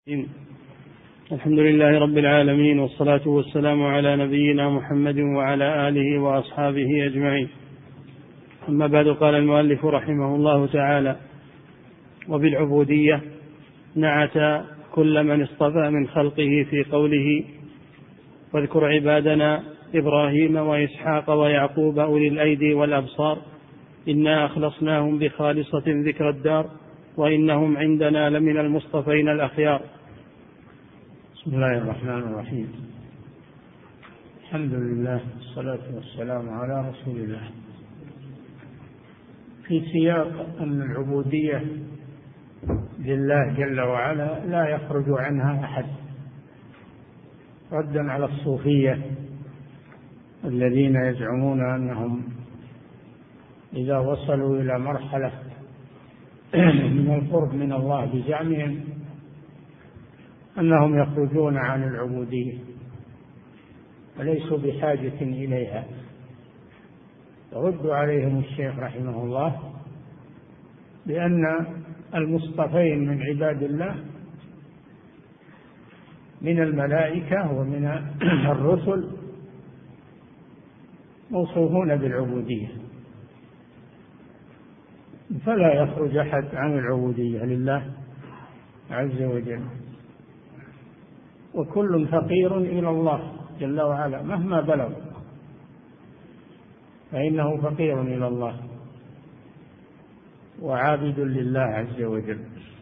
الحمد لله رب العالمين، والصلاة والسلام على نبينا محمد وعلى آله وأصحابه أجمعين. أما بعد، قال المؤلف رحمه الله تعالى: وبالعبودية نعت كل من اصطفى من خلقه في قوله: واذكر عبادنا إبراهيم وإسحاق ويعقوب أولي الأيدي والأبصار إنا أخلصناهم بخالصة ذكر الدار وإنهم عندنا لمن المصطفين الأخيار. بسم الله الرحمن الرحيم. الحمد لله والصلاة والسلام على رسول الله. في سياق أن العبودية لله جل وعلا لا يخرج عنها أحد، ردا على الصوفية الذين يزعمون أنهم إذا وصلوا إلى مرحلة من القرب من الله بزعمهم أنهم يخرجون عن العبودية وليسوا بحاجة إليها. يرد عليهم الشيخ رحمه الله بأن المصطفين من عباد الله من الملائكة ومن الرسل موصوفون بالعبودية، فلا يخرج أحد عن العبودية لله عز وجل، وكل فقير إلى الله جل وعلا مهما بلغ فإنه فقير إلى الله وعابد لله عز وجل.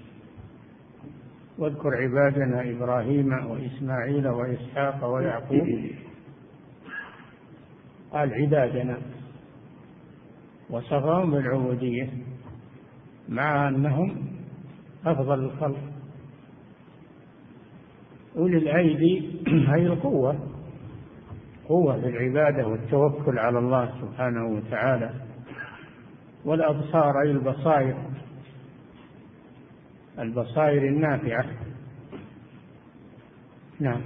واذكر عبادنا إبراهيم وإسماعيل وإسحاق ويعقوب، قال عبادنا، وصفهم بالعبودية مع أنهم أفضل الخلق. أولي الأيدي هي القوة، قوة في العبادة والتوكل على الله سبحانه وتعالى. والأبصار أي البصائر، البصائر النافعة. نعم.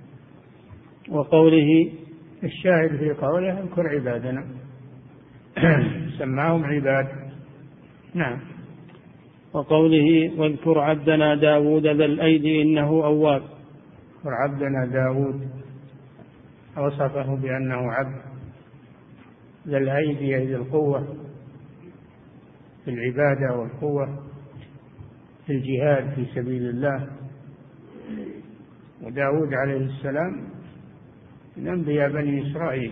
وقوله الشاهد في قوله اذكر عبادنا سماهم عباد. نعم. وقوله واذكر عبدنا داود ذا الأيدي إنه أواب. اذكر عبدنا داود وصفه بأنه عبد ذا الأيدي أي القوة في العبادة والقوة في الجهاد في سبيل الله. وداود عليه السلام من أنبياء بني إسرائيل،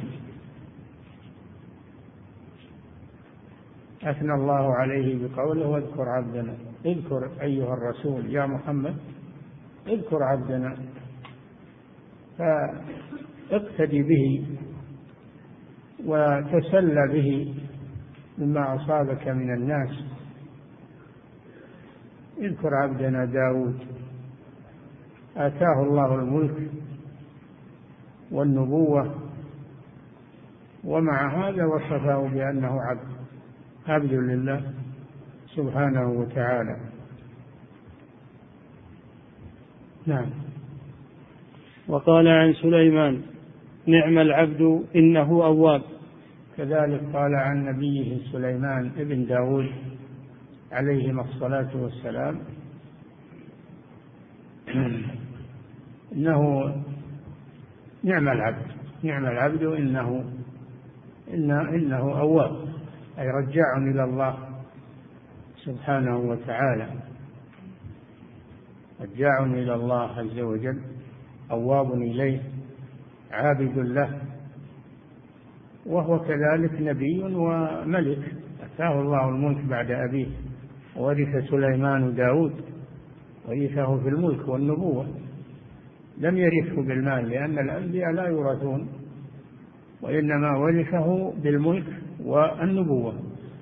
أثنى الله عليه بقوله واذكر عبدنا. اذكر أيها الرسول يا محمد، اذكر عبدنا، فاقتدي به وتسلى به مما أصابك من الناس. اذكر عبدنا داود آتاه الله الملك والنبوة، ومع هذا وصفه بأنه عبد لله سبحانه وتعالى. نعم. وقال عن سليمان نعم العبد إنه أواب. كذلك قال عن نبيه سليمان ابن داود عليهما الصلاة والسلام إنه نعم العبد، نعم العبد إنه أواب، أي رجاع إلى الله سبحانه وتعالى، رجاع إلى الله عز وجل، أواب إليه، عابد له. وهو كذلك نبي وملك، أتاه الله الملك بعد أبيه، ورث سليمان داود، ورثه في الملك والنبوة، لم يرثه بالمال لأن الأنبياء لا يورثون، وإنما ورثه بالملك والنبوة.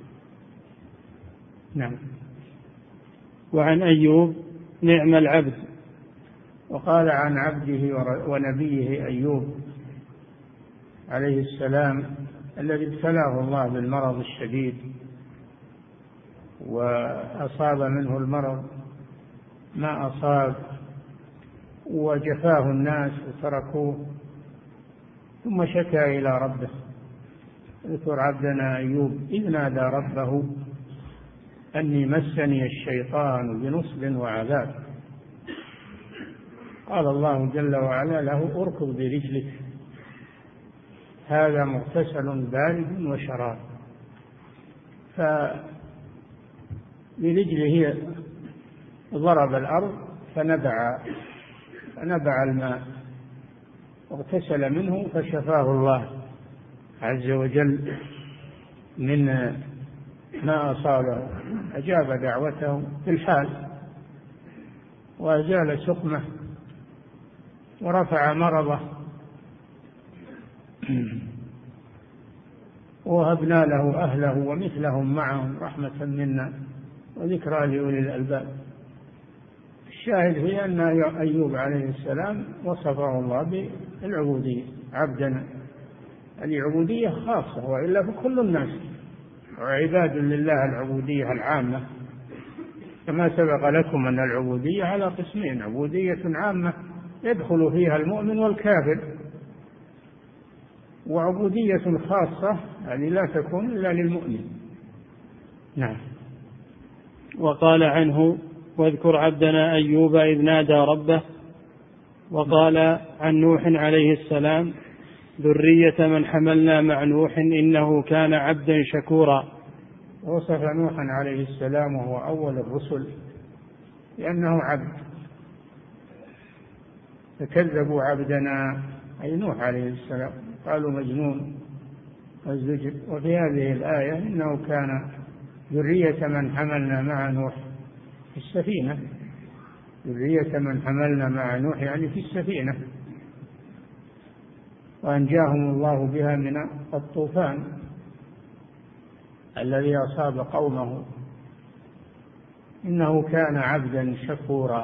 نعم. وعن أيوب نعم العبد. وقال عن عبده ونبيه أيوب عليه السلام الذي ابتلاه الله بالمرض الشديد وأصاب منه المرض ما أصاب، وجفاه الناس وتركوه، ثم شكى إلى ربه. اذكر عبدنا أيوب إذ نادى ربه أني مسني الشيطان بنصب وعذاب. قال الله جل وعلا له اركض برجلك هذا مغتسل بارد وشراب. فبرجله ضرب الأرض فنبع الماء واغتسل منه فشفاه الله عز وجل من ما أصابه، أجاب دعوته في الحال وأزال سقمه ورفع مرضه، ووهبنا له أهله ومثلهم معهم رحمة منا وذكرى لأولي الألباب. الشاهد هي أن أيوب عليه السلام وصفه الله بالعبودية، عبدا. العبودية خاصة، وإلا فكل الناس وعباد لله العبودية العامة، كما سبق لكم أن العبودية على قسمين: عبودية عامة يدخل فيها المؤمن والكافر، وعبودية خاصة يعني لا تكون إلا للمؤمن. نعم. وقال عنه: واذكر عبدنا أيوب إذ نادى ربه. وقال عن نوح عليه السلام: ذرية من حملنا مع نوح إنه كان عبدا شكورا. وصف نوحا عليه السلام وهو أول الرسل لأنه عبد، فكذبوا عبدنا أي نوح عليه السلام، قالوا مجنون والزجر. وفي هذه الآية إنه كان ذرية من حملنا مع نوح في السفينة، ذرية من حملنا مع نوح يعني في السفينة، وأنجاهم الله بها من الطوفان الذي أصاب قومه. إنه كان عبدا شكورا،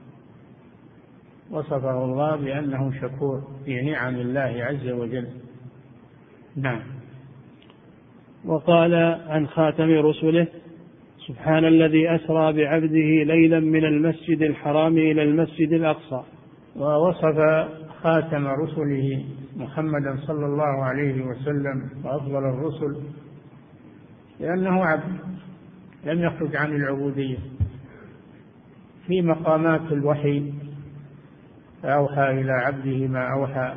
وصفه الله بأنه شكور في نعم الله عز وجل. نعم. وقال عن خاتم رسله: سبحان الذي أسرى بعبده ليلا من المسجد الحرام إلى المسجد الأقصى. ووصف خاتم رسله محمدا صلى الله عليه وسلم وأفضل الرسل لأنه عبد لم يخرج عن العبودية في مقامات الوحي، فأوحى إلى عبده ما أوحى.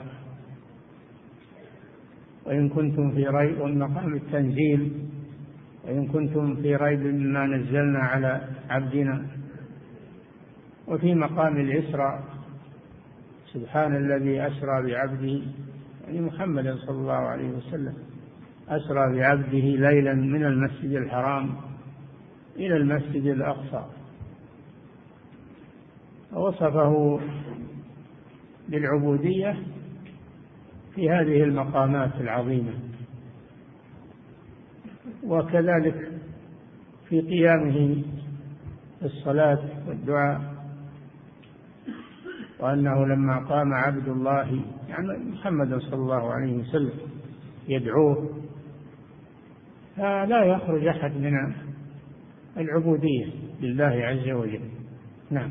وإن كنتم في ريب، مقام التنزيل، وإن كنتم في ريب مما نزلنا على عبدنا. وفي مقام الإسراء: سبحان الذي أسرى بعبده، يعني محمد صلى الله عليه وسلم، أسرى بعبده ليلا من المسجد الحرام إلى المسجد الأقصى. ووصفه بالعبودية في هذه المقامات العظيمة، وكذلك في قيامه الصلاة والدعاء، وأنه لما قام عبد الله يعني محمد صلى الله عليه وسلم يدعوه، فلا يخرج أحد من العبودية لله عز وجل. نعم.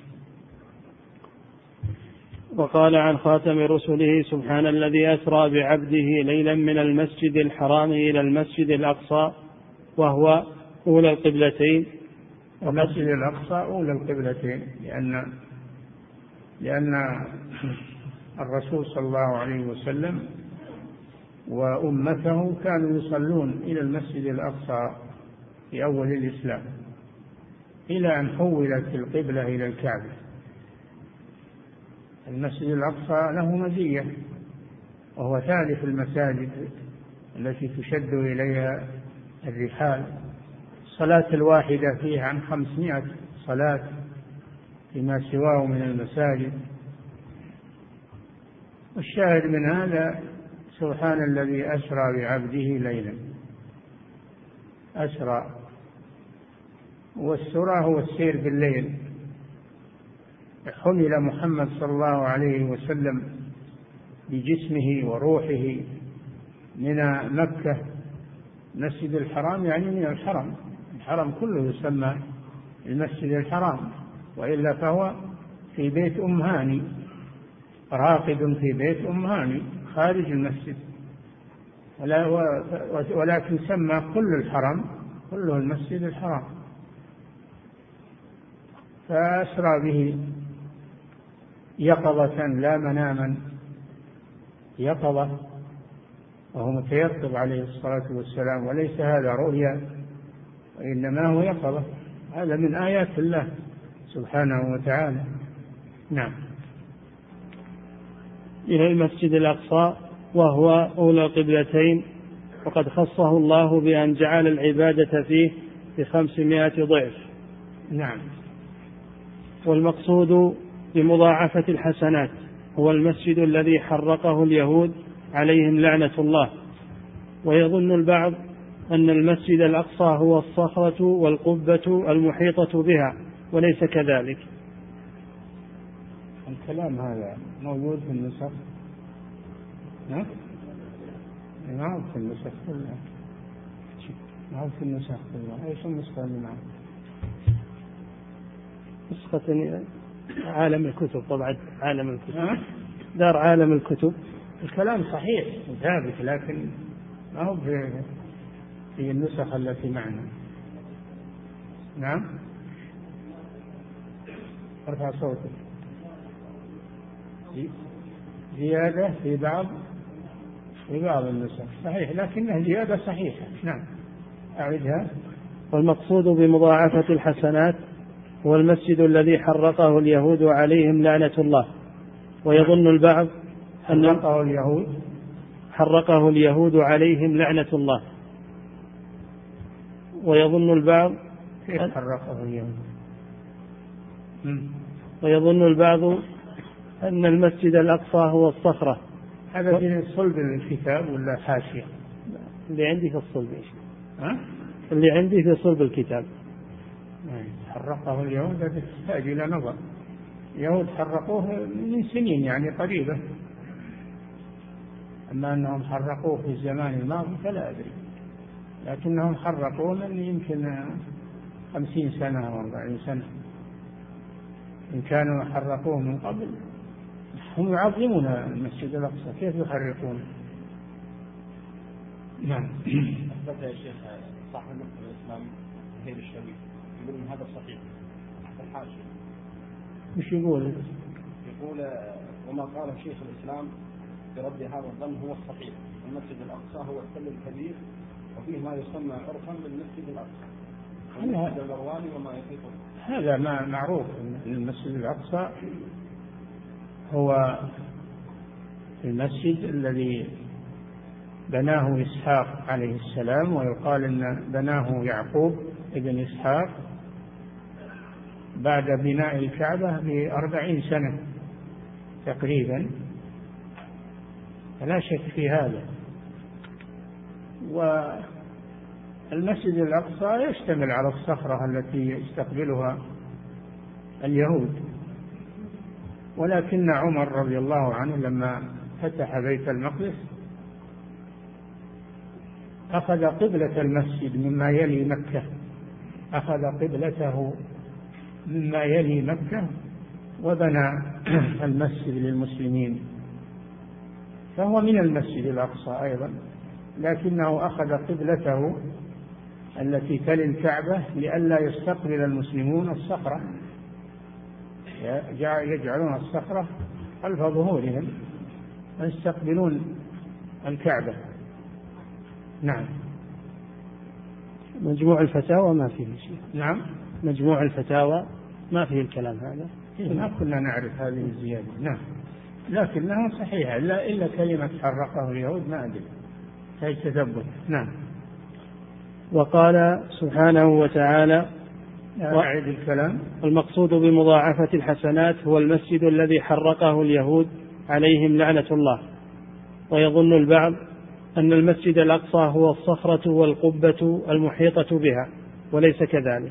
وقال عن خاتم رسله: سبحان الذي أسرى بعبده ليلا من المسجد الحرام إلى المسجد الأقصى، وهو أولى القبلتين. المسجد الأقصى أولى القبلتين لأن الرسول صلى الله عليه وسلم وأمته كانوا يصلون إلى المسجد الأقصى في أول الإسلام إلى أن حولت القبلة إلى الكعبة. المسجد الأقصى له مزية، وهو ثالث المساجد التي تشد إليها الرحال. الصلاة الواحدة فيه عن 500 صلاة فيما سواه من المساجد. والشاهد من هذا: سبحان الذي أسرى بعبده ليلا. أسرى، والسرى هو السير بالليل. حمل محمد صلى الله عليه وسلم بجسمه وروحه من مكة مسجد الحرام، يعني من الحرم كله يسمى المسجد الحرام، وإلا فهو في بيت أم هاني، راقد في بيت أم هاني خارج المسجد، ولكن سمى كل الحرم كله المسجد الحرام. فأسرى به يقظة لا مناما، يقظة وهو متيقظ عليه الصلاة والسلام، وليس هذا رؤيا وإنما هو يقظة. هذا من آيات الله سبحانه وتعالى. نعم. إلى المسجد الأقصى وهو أولى القبلتين، وقد خصه الله بأن جعل العبادة فيه ب500 ضعف. نعم. والمقصود بمضاعفة الحسنات هو المسجد الذي حرقه اليهود عليهم لعنة الله. ويظن البعض أن المسجد الأقصى هو الصخرة والقبة المحيطة بها، وليس كذلك. الكلام هذا موجود في النسخ؟ نعم. ما هو في النسخ كلها، ما هو في النسخ كلها. ايش النسخة اللي معه؟ نسخة عالم الكتب، طبعا عالم الكتب، دار عالم الكتب. الكلام صحيح ثابت، لكن ما هو في النسخ التي معنا. نعم. ارفع صوتك. زيادة في بعض النسخ صحيح، لكنها زيادة صحيحة. نعم. أعدها. والمقصود بمضاعفة الحسنات هو المسجد الذي حرقه اليهود عليهم لعنة الله. ويظن البعض أن حرقه اليهود عليهم لعنة الله. ويظن البعض كيف حرقه اليهود؟ ويظن البعض أن المسجد الأقصى هو الصخرة. هذا في صلب الكتاب ولا حاشية؟ اللي عندي في الصلب. اللي عندي في صلب الكتاب. حرقه اليهود، هذا تحتاج إلى نظر. اليهود حرقوه من سنين يعني قريبة، أما أنهم حرقوه في الزمان الماضي فلا أدري، لكنهم حرقوه من يمكن 50 سنة أو 40 سنة. إن كانوا حرقوه من قبل. هم يعظمون المسجد الأقصى، كيف يحرقون؟ نعم. بدأ يا شيخ صاحب الإسلام هيل الشريف يقول إن هذا صحيح الحاشية. مش يقول؟ يقول وما قال شيخ الإسلام برد هذا الظن هو الصحيح. المسجد الأقصى هو التل الكبير، وفيه ما يسمى عرفا بالمسجد الأقصى، والمسجد المرواني وما يحيطه. هذا ما معروف. المسجد الأقصى هو المسجد الذي بناه إسحاق عليه السلام، ويقال أن بناه يعقوب ابن إسحاق بعد بناء الكعبة ب40 سنة تقريبا، فلا شك في هذا. والمسجد الأقصى يشتمل على الصخرة التي يستقبلها اليهود، ولكن عمر رضي الله عنه لما فتح بيت المقدس أخذ قبلة المسجد مما يلي مكة، أخذ قبلته مما يلي مكة وبنى المسجد للمسلمين، فهو من المسجد الأقصى أيضا، لكنه أخذ قبلته التي تلي الكعبة لئلا يستقبل المسلمون الصخرة، يجعلون الصخرة خلف ظهورهم ويستقبلون الكعبة. نعم. مجموع الفتاوى ما فيه شيء. نعم. مجموع الفتاوى ما فيه الكلام هذا. ما كنا نعرف هذه الزيادة. نعم. لكنها صحيحة، إلا كلمة حرقه اليهود ما أدري، هي تثبت. نعم. وقال سبحانه وتعالى أعيد الكلام. المقصود بمضاعفة الحسنات هو المسجد الذي حرقه اليهود عليهم لعنة الله. ويظن البعض أن المسجد الأقصى هو الصخرة والقبة المحيطة بها، وليس كذلك.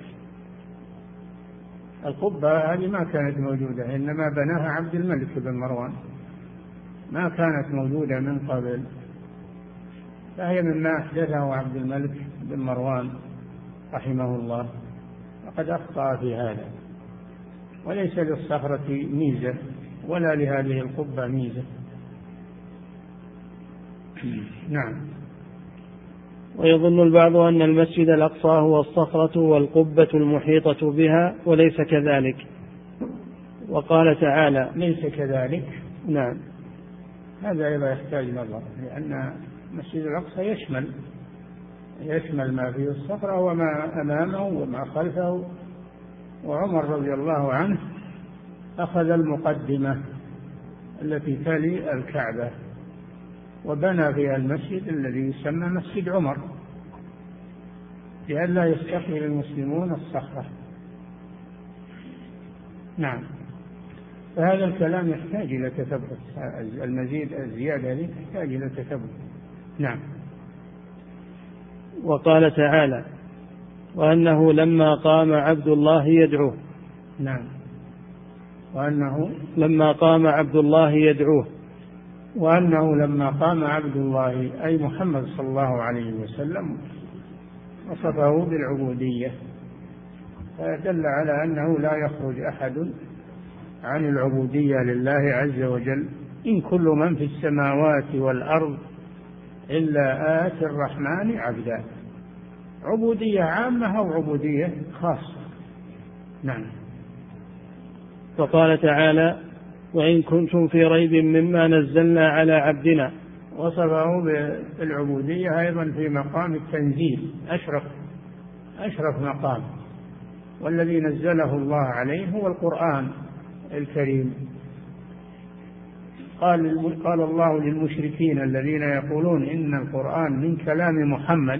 القبة هذه ما كانت موجودة، إنما بناها عبد الملك بن مروان، ما كانت موجودة من قبل، فهي مما أحدثه عبد الملك بن مروان رحمه الله، وقد أخطأ في هذا، وليس للصخرة ميزة ولا لهذه القبة ميزة. نعم. ويظن البعض أن المسجد الأقصى هو الصخرة والقبة المحيطة بها، وليس كذلك. وقال تعالى ليس كذلك. نعم. هذا أيضا يحتاج نظر، لأن المسجد الأقصى يشمل ما فيه الصخرة وما أمامه وما خلفه. وعمر رضي الله عنه أخذ المقدمة التي تلي الكعبة وبنى فيها المسجد الذي يسمى مسجد عمر لئلا يستقبل المسلمون الصخرة. نعم. فهذا الكلام يحتاج إلى تثبت، المزيد الزيادة هذه تحتاج إلى تثبت. نعم. وقال تعالى وأنه لما قام عبد الله يدعوه. نعم. وأنه لما قام عبد الله يدعوه. وأنه لما قام عبد الله أي محمد صلى الله عليه وسلم وصفه بالعبودية، فدل على أنه لا يخرج أحد عن العبودية لله عز وجل. إن كل من في السماوات والأرض إلا آتي الرحمن عبدا. عبودية عامة أو عبودية خاصة. نعم. وقال تعالى وإن كنتم في ريب مما نزلنا على عبدنا. وصفه بالعبودية أيضا في مقام التنزيل، أشرف مقام، والذي نزله الله عليه هو القرآن الكريم. قال الله للمشركين الذين يقولون إن القرآن من كلام محمد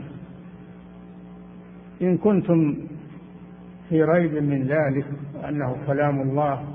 إن كنتم في ريب من ذلك أنه كلام الله،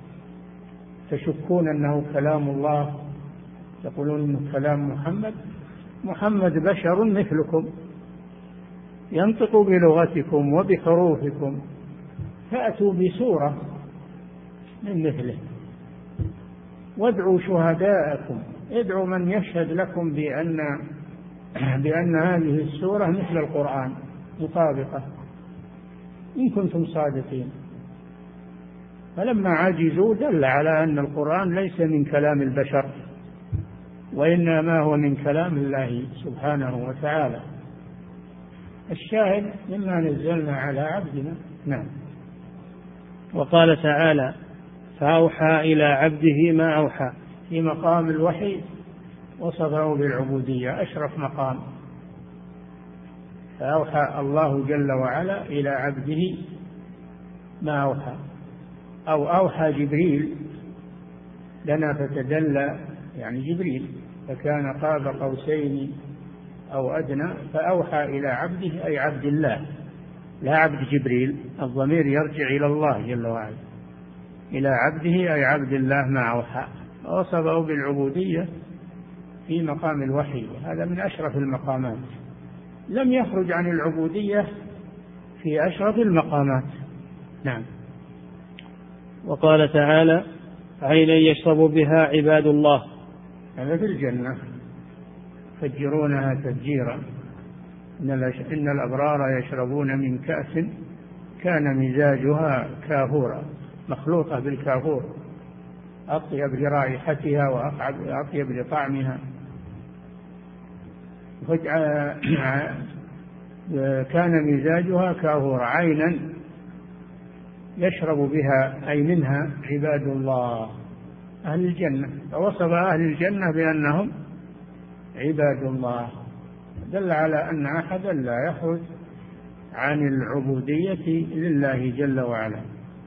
تشكون أنه كلام الله، يقولون إنه كلام محمد بشر مثلكم ينطق بلغتكم وبحروفكم، فأتوا بسورة من مثله وادعوا شهداءكم، ادعوا من يشهد لكم بأن هذه السورة مثل القرآن مطابقة إن كنتم صادقين. فلما عجزوا دل على أن القرآن ليس من كلام البشر وإنما هو من كلام الله سبحانه وتعالى. الشاهد مما نزلنا على عبدنا. نعم. وقال تعالى فأوحى إلى عبده ما أوحى. في مقام الوحي وصفه بالعبودية، أشرف مقام. فأوحى الله جل وعلا إلى عبده ما أوحى، أو أوحى جبريل لنا فتدلى، يعني جبريل فكان قاب قوسين أو أدنى، فأوحى إلى عبده أي عبد الله لا عبد جبريل، الضمير يرجع إلى الله جل وعلا، إلى عبده أي عبد الله ما أوحى، وصفه بالعبودية في مقام الوحي، هذا من أشرف المقامات، لم يخرج عن العبودية في أشرف المقامات. نعم. وقال تعالى عينا يشرب بها عباد الله. هذا في الجنة فجرونها تفجيرا، إن الأبرار يشربون من كأس كان مزاجها كافورا، مخلوطة بالكافور، أطيب لرائحتها وأطيب لطعمها. كان مزاجها كافورا، عينا يشرب بها أي منها عباد الله أهل الجنة، فوصف أهل الجنة بأنهم عباد الله، دل على أن أحدا لا يخرج عن العبودية لله جل وعلا.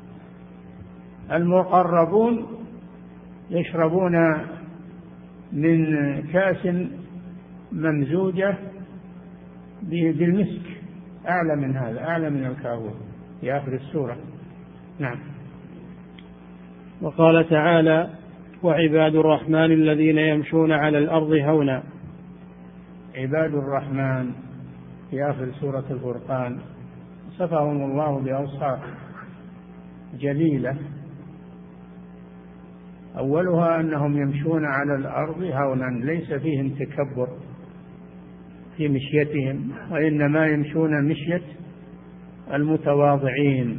المقربون يشربون من كأس ممزوجة بالمسك، أعلى من هذا، أعلى من الكافور في آخر السورة. نعم. وقال تعالى وعباد الرحمن الذين يمشون على الأرض هونا. عباد الرحمن في آخر سورة الفرقان صفهم الله بأوصاف جليلة، أولها أنهم يمشون على الأرض هونا، ليس فيهم تكبر في مشيتهم، وإنما يمشون مشية المتواضعين،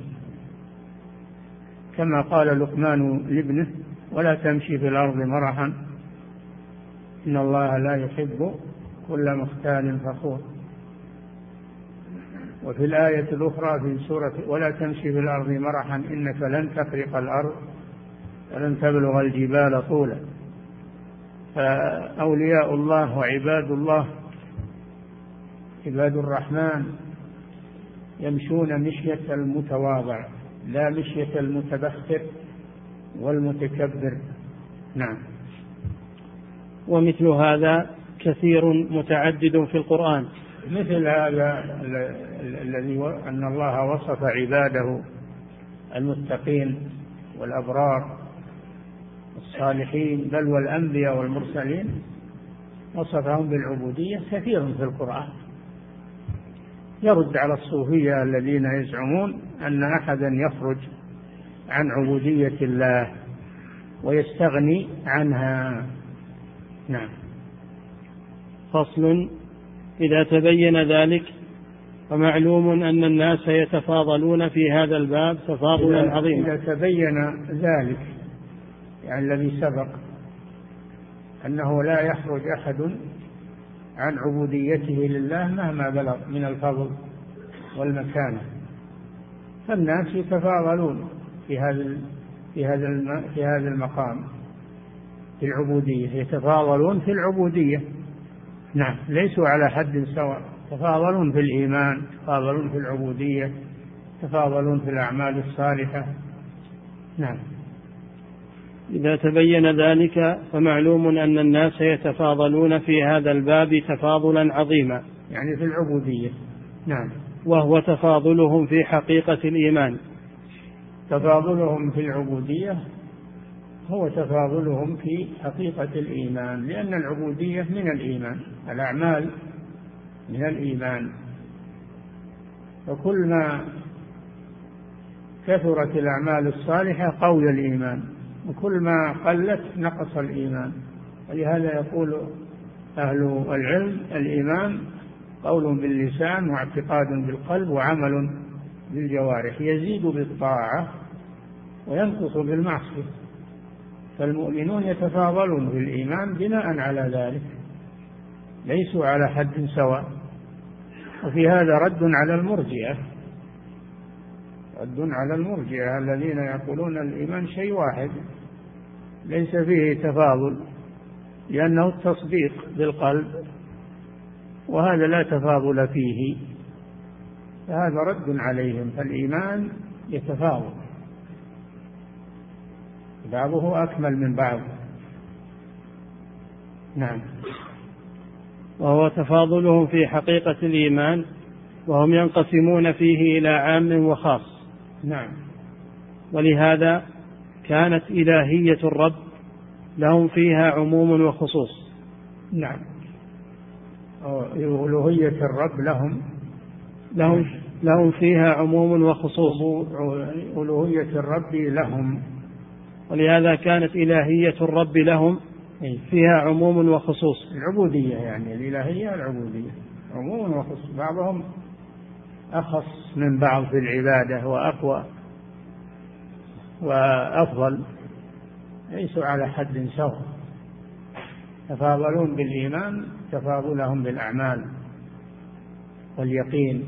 كما قال لقمان لابنه ولا تمشي في الأرض مرحا إن الله لا يحب كل مختال فخور. وفي الآية الأخرى في سورة ولا تمشي في الأرض مرحا إنك لن تخرق الأرض ولن تبلغ الجبال طولا. فأولياء الله وعباد الله عباد الرحمن يمشون مشية المتواضع لا مشية المتبختر والمتكبر. نعم. ومثل هذا كثير متعدد في القرآن، مثل هذا الذي أن الله وصف عباده المتقين والأبرار الصالحين بل والأنبياء والمرسلين وصفهم بالعبودية كثير في القرآن، يرد على الصوفية الذين يزعمون أن أحدا يخرج عن عبودية الله ويستغني عنها. نعم. فصل: إذا تبين ذلك فمعلوم أن الناس يتفاضلون في هذا الباب تفاضلا عظيما. إذا تبين ذلك يعني الذي سبق أنه لا يخرج أحد عن عبوديته لله مهما بلغ من الفضل والمكانة، فالناس يتفاضلون في هذا المقام في العبودية، يتفاضلون في العبودية. نعم. ليسوا على حد سواء، يتفاضلون في الإيمان، يتفاضلون في العبودية، يتفاضلون في الأعمال الصالحة. نعم. إذا تبين ذلك فمعلوم أن الناس يتفاضلون في هذا الباب تفاضلا عظيما، يعني في العبودية. نعم. وهو تفاضلهم في حقيقة الإيمان. تفاضلهم في العبودية هو تفاضلهم في حقيقة الإيمان، لأن العبودية من الإيمان، الأعمال من الإيمان، وكل ما كثرت الأعمال الصالحة قوي الإيمان، وكل ما قلت نقص الإيمان. ولهذا يقول أهل العلم: الإيمان قول باللسان واعتقاد بالقلب وعمل بالجوارح، يزيد بالطاعة وينقص بالمعصية. فالمؤمنون يتفاضلون في الإيمان بناء على ذلك، ليسوا على حد سواء. وفي هذا رد على المرجئة الذين يقولون الإيمان شيء واحد ليس فيه تفاضل، لأنه التصديق بالقلب، وهذا لا تفاضل فيه، فهذا رد عليهم. فالإيمان يتفاضل، بعضه أكمل من بعض. نعم. وهو تفاضلهم في حقيقة الإيمان، وهم ينقسمون فيه إلى عام وخاص. نعم. ولهذا كانت إلهية الرب لهم فيها عموم وخصوص. نعم. ألوهية الرب لهم فيها عموم وخصوص. ألوهية الرب لهم. ولهذا كانت إلهية الرب لهم فيها عموم وخصوص. العبودية يعني الإلهية العبودية عموم وخصوص، بعضهم أخص من بعض في العبادة وأقوى وأفضل، ليسوا على حد سواء. تفاضلون بالإيمان تفاضلهم بالأعمال واليقين،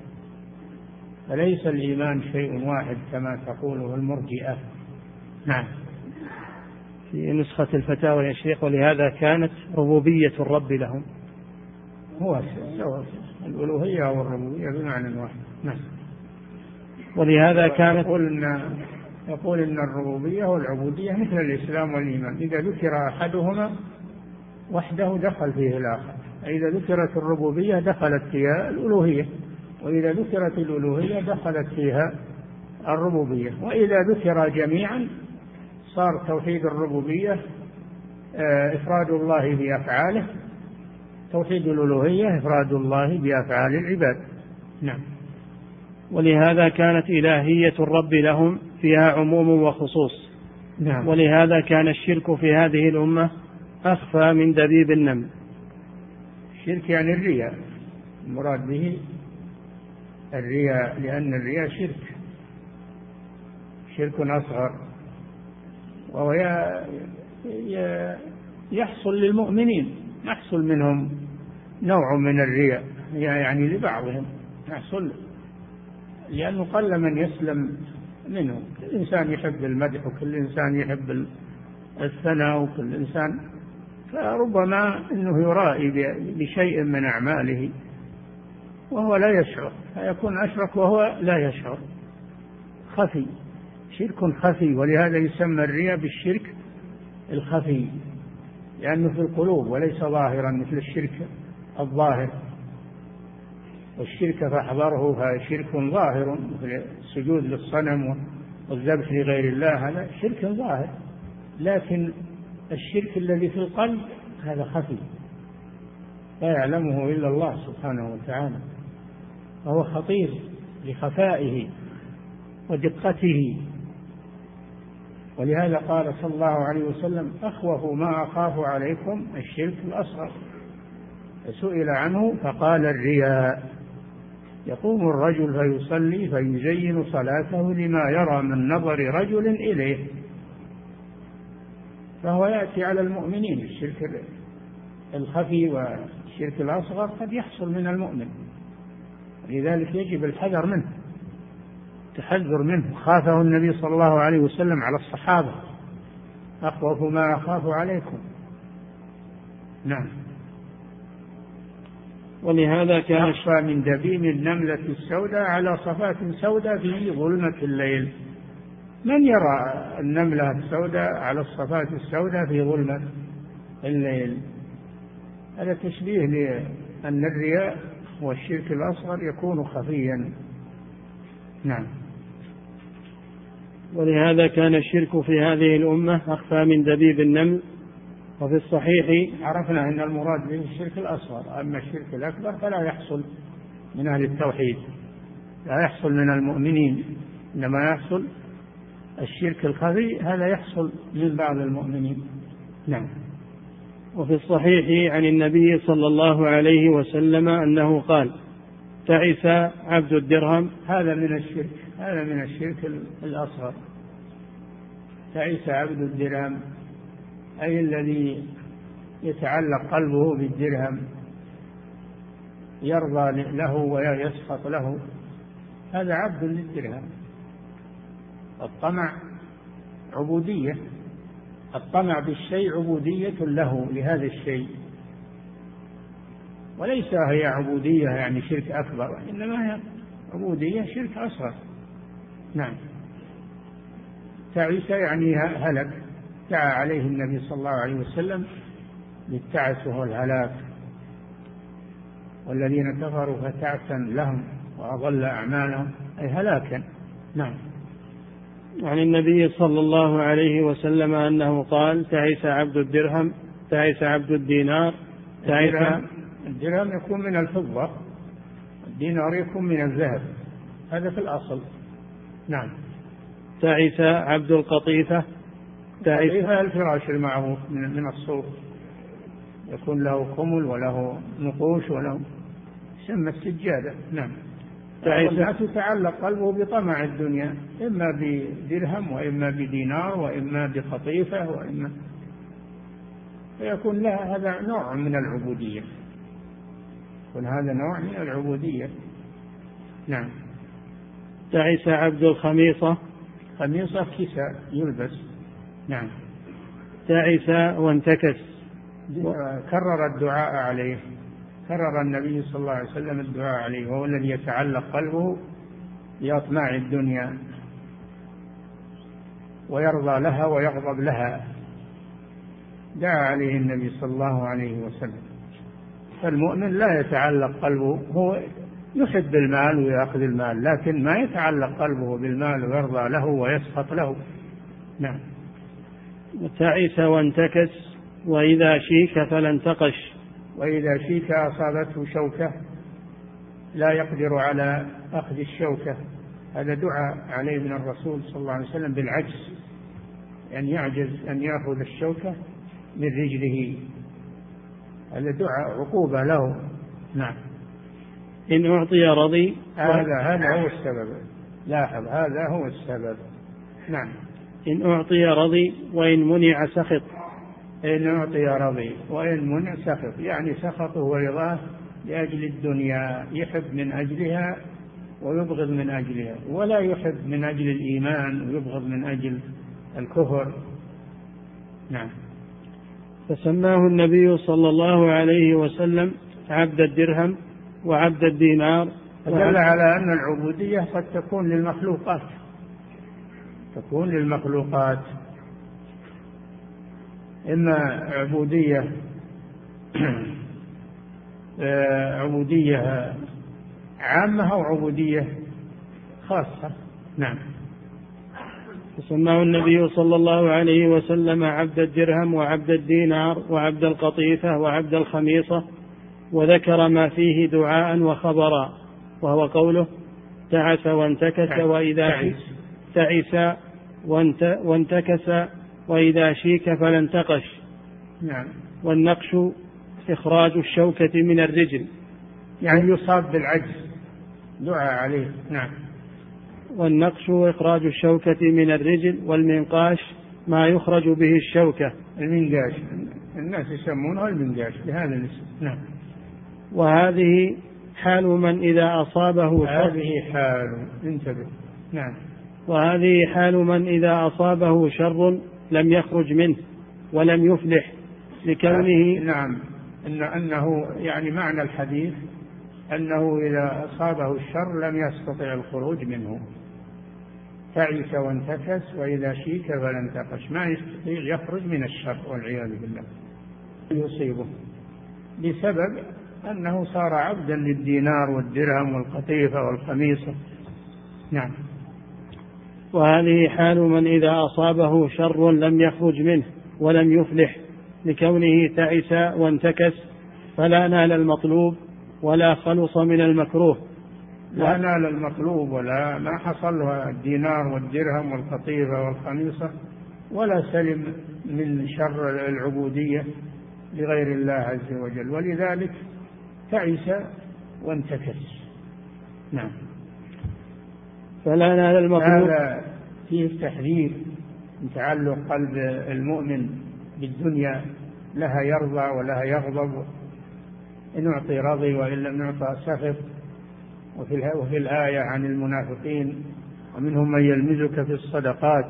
فليس الإيمان شيء واحد كما تقوله المرجئة. نعم. في نسخة الفتاوى يا شيخ: ولهذا كانت ربوبية الرب لهم. هو سواء الألوهية والربوبية بمعنى واحد. نعم. ولهذا كانت يقول إن الربوبية والعبودية مثل الإسلام والإيمان، إذا ذكر أحدهما وحده دخل فيه الآخر، إذا ذكرت الربوبية دخلت فيها الألوهية، وإذا ذكرت الألوهية دخلت فيها الربوبية، وإذا ذكر جميعا صار توحيد الربوبية إفراد الله بأفعاله، توحيد الألوهية إفراد الله بأفعال العباد. نعم. ولهذا كانت إلهية الرب لهم فيها عموم وخصوص. نعم. ولهذا كان الشرك في هذه الأمة أخفى من دبيب النمل. الشرك يعني الرياء، المراد به الرياء، لأن الرياء شرك أصغر، وهو يحصل للمؤمنين، يحصل منهم نوع من الرياء، يعني لبعضهم يحصل، لأنه قل من يسلم منه. كل إنسان يحب المدح، وكل إنسان يحب الثناء، وكل إنسان، فربما أنه يرائي بشيء من أعماله وهو لا يشعر، فيكون أشرك وهو لا يشعر، خفي، شرك خفي. ولهذا يسمى الرياء بالشرك الخفي، لأنه في القلوب وليس ظاهرا مثل الشرك الظاهر. والشرك فاحذره فشرك ظاهر مثل السجود للصنم والذبح لغير الله، هذا شرك ظاهر. لكن الشرك الذي في القلب هذا خفي لا يعلمه إلا الله سبحانه وتعالى، فهو خطير لخفائه ودقته. ولهذا قال صلى الله عليه وسلم: أخوف ما أخاف عليكم الشرك الأصغر. سئل عنه فقال: الرياء. يقوم الرجل فيصلي فيزين صلاته لما يرى من نظر رجل إليه، فهو يأتي على المؤمنين. الشرك الخفي والشرك الأصغر قد يحصل من المؤمن، لذلك يجب الحذر منه، تحذر منه. خافه النبي صلى الله عليه وسلم على الصحابة: أخوف ما أخاف عليكم. نعم. ولهذا كان أخفى من دبيب النملة السوداء على صفات سوداء في ظلمة الليل. من يرى النملة السوداء على الصفات السوداء في ظلمة الليل؟ هذا تشبيه لأن الرياء والشرك الأصغر يكون خفيا. نعم. ولهذا كان الشرك في هذه الأمة أخفى من دبيب النمل. وفي الصحيح عرفنا أن المراد به الشرك الأصغر، أما الشرك الأكبر فلا يحصل من أهل التوحيد، لا يحصل من المؤمنين، إنما يحصل الشرك الخفي، هذا يحصل من بعض المؤمنين. نعم. وفي الصحيح عن النبي صلى الله عليه وسلم أنه قال: تعس عبد الدرهم. هذا من الشرك الأصغر. تعس عبد الدرهم أي الذي يتعلق قلبه بالدرهم، يرضى له ويسخط له، هذا عبد للدرهم. الطمع عبودية، الطمع بالشيء عبودية له لهذا الشيء، وليس هي عبودية يعني شرك أكبر، إنما هي عبودية شرك أصغر. نعم. تعيس يعني هلك، دعا عليه النبي صلى الله عليه وسلم بالتعس وهو الهلاك. والذين كفروا فتعسا لهم وأضل أعمالهم، أي هلاكا. نعم. عن النبي صلى الله عليه وسلم أنه قال: تعس عبد الدرهم، تعس عبد الدينار. الدرهم يكون من الفضة، الدينار يكون من الذهب، هذا في الأصل. نعم. تعس عبد القطيفة. القطيفة الفراش المعروف من الصوف، يكون له خمل وله نقوش وله، يسمى السجادة. نعم. الناس تتعلق قلبه بطمع الدنيا، إما بدرهم وإما بدينار وإما بقطيفة وإما، فيكون لها هذا نوع من العبودية، يكون هذا نوع من العبودية. نعم. تعس عبد الخميصة. خميصة كساء يلبس. نعم. تعس وانتكس. كرر الدعاء عليه، كرر النبي صلى الله عليه وسلم الدعاء عليه، وهو الذي يتعلق قلبه بأطماع الدنيا ويرضى لها ويغضب لها، دعا عليه النبي صلى الله عليه وسلم. فالمؤمن لا يتعلق قلبه، هو يحب المال ويأخذ المال، لكن ما يتعلق قلبه بالمال ويرضى له ويسخط له. نعم. تعس وانتكس، وإذا شيك فلا انتقش. وإذا شيك أصابته شوكة لا يقدر على أخذ الشوكة، هذا دعاء عليه من الرسول صلى الله عليه وسلم بالعجز، أن يعجز أن يأخذ الشوكة من رجله، هذا دعاء عقوبة له. نعم. إن أعطي رضي. هذا هو السبب، لاحظ، هذا هو السبب. نعم. إن أعطي رضي وإن منع سخط. إن أعطي رضي وإن منع سخط، يعني سخطه ورضاه لأجل الدنيا، يحب من أجلها ويبغض من أجلها، ولا يحب من أجل الإيمان ويبغض من أجل الكفر. نعم. فسماه النبي صلى الله عليه وسلم عبد الدرهم وعبد الدينار. دل على أن العبودية قد تكون للمخلوقات، إما عبودية عامة أو عبودية خاصة. نعم. فسماه النبي صلى الله عليه وسلم عبد الدرهم وعبد الدينار وعبد القطيفة وعبد الخميصة، وذكر ما فيه دعاء وخبرا، وهو قوله تعس وانتكس وإذا تعس وانتكس وإذا شيك فلا انتقش. نعم. والنقش إخراج الشوكة من الرجل، يعني يصاب بالعجز، دعاء عليه. نعم. والنقش إخراج الشوكة من الرجل، والمنقاش ما يخرج به الشوكة. المنقاش الناس يسمونه المنقاش بهذا الاسم. نعم. وهذه حال من إذا أصابه انتبه. نعم. وهذه حال من إذا أصابه شر لم يخرج منه ولم يفلح لكونه. نعم. أنه يعني معنى الحديث أنه إذا أصابه الشر لم يستطع الخروج منه. تعس وانتكس وإذا شيك فلا انتقش، ما يستطيع يخرج من الشر والعياذ بالله. يصيبه بسبب أنه صار عبدا للدينار والدرهم والقطيفة والخميصة. نعم. وهذه حال من إذا أصابه شر لم يخرج منه ولم يفلح لكونه تعس وانتكس، فلا نال المطلوب ولا خلص من المكروه. لا نال المطلوب ولا ما حصل له الدينار والدرهم والقطيفة والخميصة، ولا سلم من شر العبودية لغير الله عز وجل، ولذلك تعس وانتكس. نعم. فلا نال المطلوب. هذا فيه التحذير من تعلق قلب المؤمن بالدنيا، لها يرضى ولها يغضب، إن أعطي رضي وإن لم يعطى سخط. وفي الآية عن المنافقين ومنهم من يلمزك في الصدقات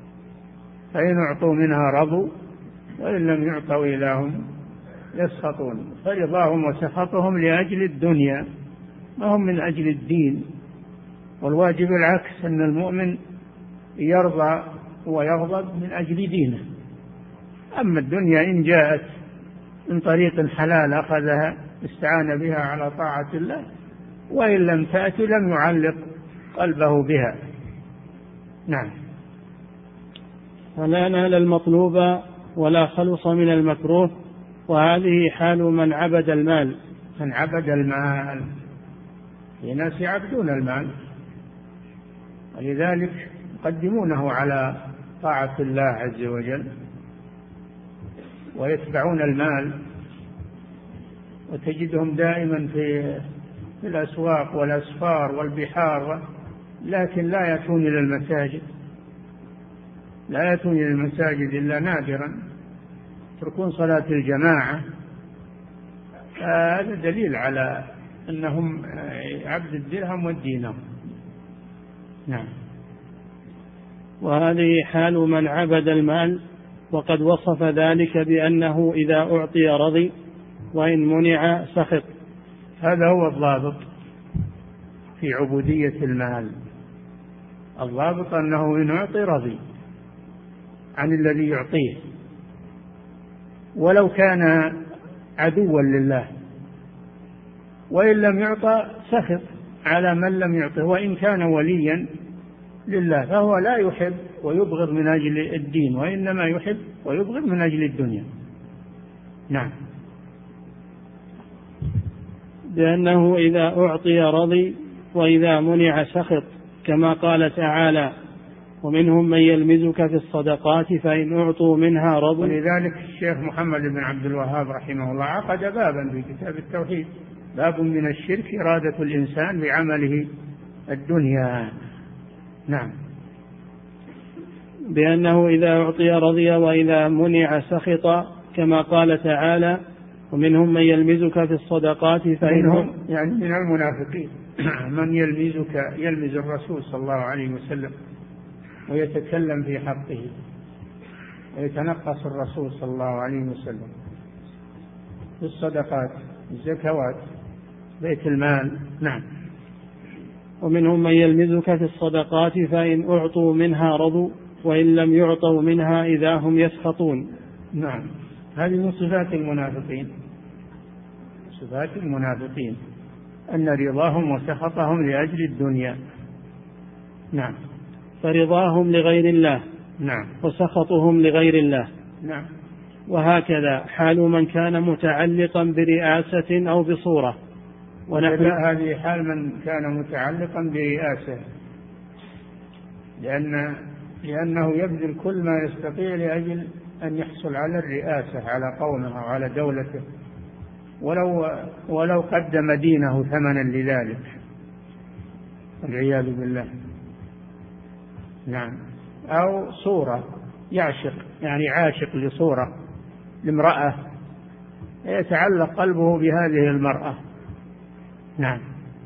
فإن أعطوا منها رضوا وإن لم يعطوا إذا هم يسخطون. فرضاهم وسخطهم لأجل الدنيا ما هم من أجل الدين، والواجب العكس، أن المؤمن يرضى ويغضب من أجل دينه. أما الدنيا إن جاءت من طريق حلال أخذها استعان بها على طاعة الله، وإن لم تأتي لم يعلق قلبه بها. نعم. فلا نال المطلوب ولا خلص من المكروه. وهذه حال من عبد المال. من عبد المال، في ناس يعبدون المال ولذلك يقدمونه على طاعة الله عز وجل ويتبعون المال، وتجدهم دائما في الأسواق والأسفار والبحار، لكن لا يأتون إلى المساجد إلا نادرا، يتركون صلاة الجماعة. هذا دليل على أنهم عبد الدرهم والدينار. نعم. وهذه حال من عبد المال، وقد وصف ذلك بأنه إذا أعطي رضي وإن منع سخط. هذا هو الضابط في عبودية المال، الضابط أنه إن أعطي رضي عن الذي يعطيه ولو كان عدوا لله، وإن لم يعطى سخط على من لم يعطه، وإن كان وليا لله فهو لا يحب ويبغض من أجل الدين، وإنما يحب ويبغض من أجل الدنيا. نعم. بأنه إذا أعطي رضي وإذا منع سخط، كما قال تعالى ومنهم من يلمزك في الصدقات فإن أعطوا منها رضوا. ولذلك الشيخ محمد بن عبد الوهاب رحمه الله عقد بابا في كتاب التوحيد، باب من الشرك إرادة الإنسان بعمله الدنيا. نعم. بأنه إذا أعطي رضي وإذا منع سخط، كما قال تعالى ومنهم من يلمزك في الصدقات فإنهم يعني من المنافقين من يلمز الرسول صلى الله عليه وسلم ويتكلم في حقه ويتنقص الرسول صلى الله عليه وسلم في الصدقات الزكوات بيت المال. نعم. ومنهم من يلمزك في الصدقات فإن أعطوا منها رضوا وإن لم يعطوا منها إذا هم يسخطون. نعم، هذه من صفات المنافقين، صفات المنافقين أن رضاهم وسخطهم لأجل الدنيا. نعم. فرضاهم لغير الله. نعم. وسخطهم لغير الله. نعم. وهكذا حال من كان متعلقا برئاسة أو بصورة. هذه حال من كان متعلقا برئاسة، لأنه يبذل كل ما يستطيع لأجل أن يحصل على الرئاسة على قومه أو على دولته، ولو قدم دينه ثمنا لذلك، والعياذ بالله. نعم. أو صورة يعشق، يعني عاشق لصورة لامرأة يتعلق قلبه بهذه المرأة. نعم.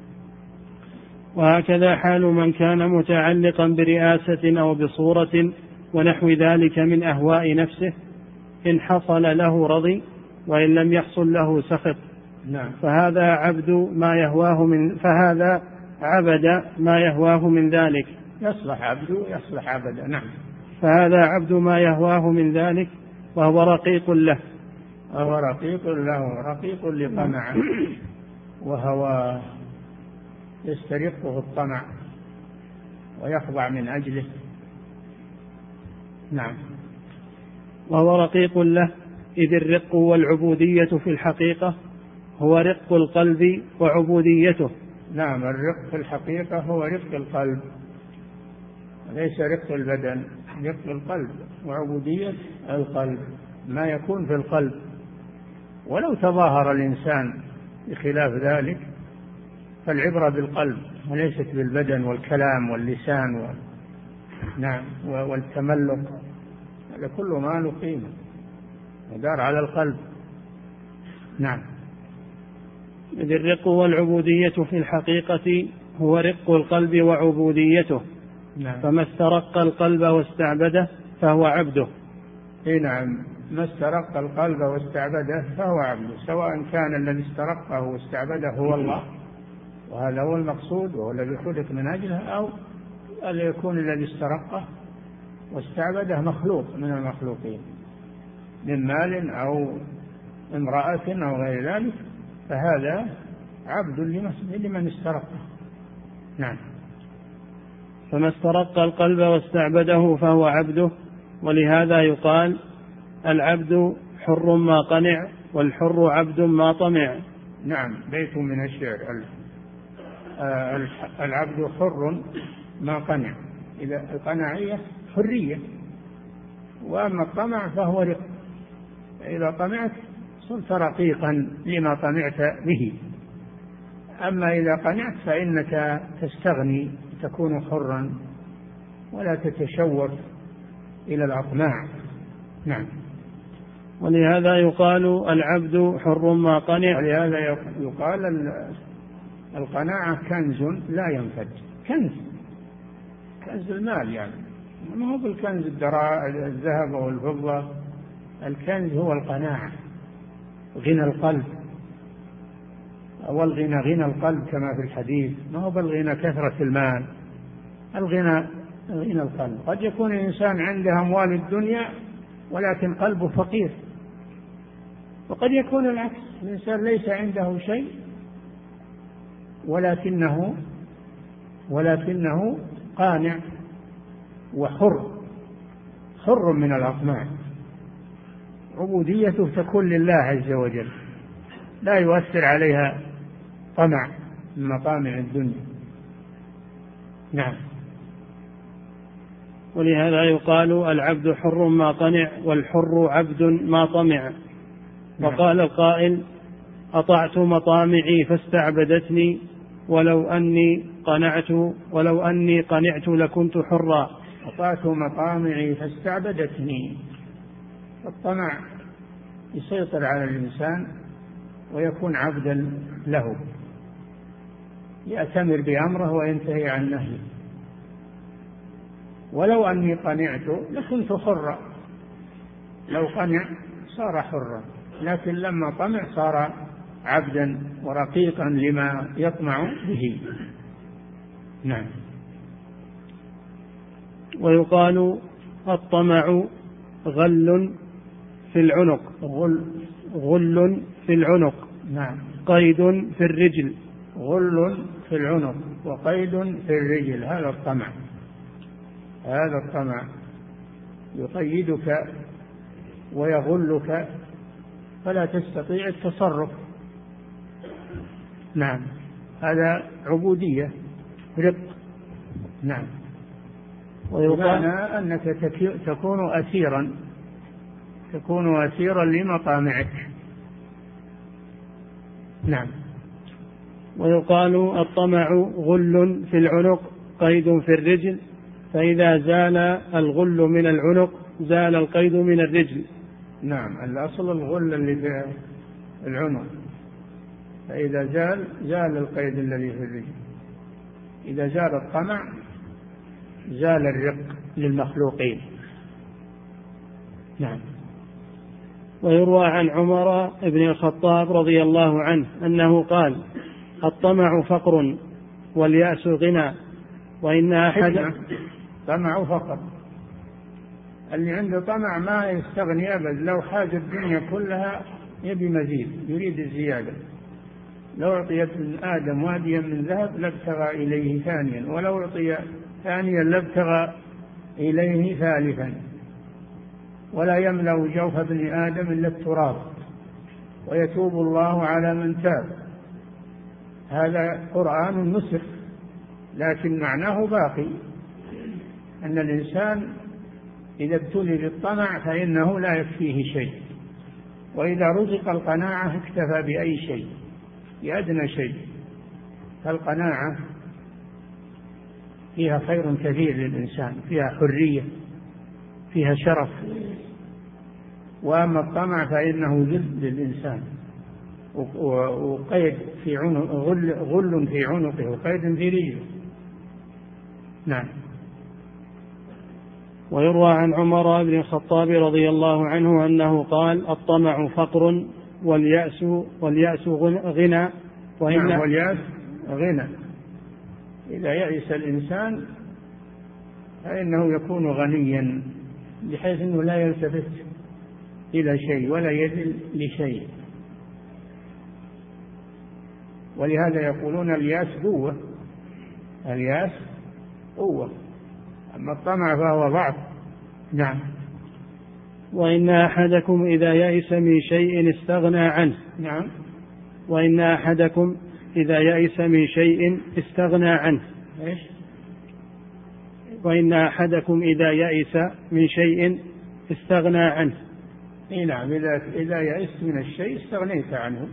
وهكذا حال من كان متعلقا برئاسة أو بصورة ونحو ذلك من أهواء نفسه، إن حصل له رضي وإن لم يحصل له سخط. نعم. فهذا عبد ما يهواه من ذلك. يصلح عبده يصلح عبدا. نعم. فهذا عبد ما يهواه من ذلك وهو رقيق له. وهو رقيق له، رقيق لطمعه وهو يسترقه الطمع ويخضع من أجله. نعم. وهو رقيق له، إذ الرق والعبودية في الحقيقة هو رق القلب وعبوديته. نعم، الرق في الحقيقة هو رق القلب، ليس رق البدن، رق القلب وعبودية القلب، ما يكون في القلب. ولو تظاهر الإنسان بخلاف ذلك فالعبرة بالقلب وليست بالبدن والكلام واللسان نعم والتملق، هذا كله ما له قيمة، ودار على القلب. نعم. إذ الرق والعبودية في الحقيقة هو رق القلب وعبوديته. نعم. فما استرق القلب واستعبده فهو عبده. نعم، ما استرق القلب واستعبده فهو عبده، سواء كان الذي استرقه واستعبده هو الله، وهذا هو المقصود وهو الذي خلق من أجله، أو أن يكون الذي استرقه واستعبده مخلوق من المخلوقين من مال أو امرأة أو غير ذلك، فهذا عبد لمن استرقه. نعم. فما استرق القلب واستعبده فهو عبده. ولهذا يقال العبد حر ما قنع والحر عبد ما طمع. نعم، بيت من الشعر، العبد حر ما قنع، إذا القناعية حرية، وأما الطمع فهو رق، إذا طمعت صرت رقيقا لما طمعت به، أما إذا قنعت فإنك تستغني تكون حرا ولا تتشوف إلى الأطماع. نعم. ولهذا يقال العبد حر ما قنع. ولهذا يقال القناعة كنز لا ينفد، كنز المال، يعني ما هو بالكنز الذهب أو الفضة، الكنز هو القناعة، غنى القلب، والغنى غنى القلب كما في الحديث، ما هو بالغنى كثرة المال، الغنى القلب. قد يكون الإنسان عنده أموال الدنيا ولكن قلبه فقير، وقد يكون العكس، الإنسان ليس عنده شيء ولكنه قانع وحر من الأطماع، عبوديته تكون لله عز وجل، لا يؤثر عليها طمع من مطامع الدنيا. نعم. ولهذا يقال العبد حر ما قنع والحر عبد ما طمع. وقال القائل أطعت مطامعي فاستعبدتني ولو أني قنعت لكنت حرا. أطعت مطامعي فاستعبدتني، الطمع يسيطر على الإنسان ويكون عبدا له، يأتمر بأمره وينتهي عن نهيه. ولو أني قنعت لكنت حرا، لو قنع صار حرا، لكن لما طمع صار عبدا ورقيقا لما يطمع به. نعم. ويقال الطمع غل في العنق، غل في العنق. نعم. قيد في الرجل. غل في العنق وقيد في الرجل، هذا الطمع، هذا الطمع يقيدك ويغلك فلا تستطيع التصرف. نعم، هذا عبودية، رق. نعم. ويقال أنك تكون أسيرا لمطامعك. نعم. ويقال الطمع غل في العنق قيد في الرجل، فإذا زال الغل من العنق زال القيد من الرجل. نعم، الأصل الغل اللي في العنق، فإذا زال القيد الذي في الرجل. إذا زال الطمع زال الرق للمخلوقين. نعم. ويروى عن عمر بن الخطاب رضي الله عنه أنه قال: الطمع فقر واليأس غنى، وإن أحد طمع فقر، اللي عنده طمع ما يستغني أبدا، لو حاج الدنيا كلها يبي مزيد، يريد الزيادة. لو أعطي ابن آدم واديا من ذهب لابتغى إليه ثانيا، ولو أعطي ثانيا لابتغى إليه ثالثا، ولا يملأ جوف ابن آدم إلا التراب، ويتوب الله على من تاب. هذا قرآن نسخ، لكن معناه باقي، أن الإنسان إذا ابتلي بالطمع فإنه لا يكفيه شيء، وإذا رزق القناعة اكتفى بأي شيء، بأدنى شيء. فالقناعة فيها خير كثير للإنسان، فيها حرية، فيها شرف. وأما الطمع فإنه ذل للإنسان، وقيد في عنق، غل في عنقه وقيد في رجله. نعم. ويروى عن عمر بن الخطاب رضي الله عنه أنه قال: الطمع فقر واليأس غنى. نعم، واليأس غنى. إذا يأس الإنسان فإنه يكون غنيا، بحيث أنه لا يلتفت إلى شيء ولا يذل لشيء. ولهذا يقولون اليأس قوة، اليأس قوة، أما الطمع فهو ضعف. نعم. وإن أحدكم إذا يئس من شيء استغنى عنه. نعم. وإن أحدكم إذا يئس من شيء استغنى عنه. إيش؟ وإن أحدكم إذا يئس من شيء استغنى عنه. نعم، إذا يئست من الشيء استغنيت عنه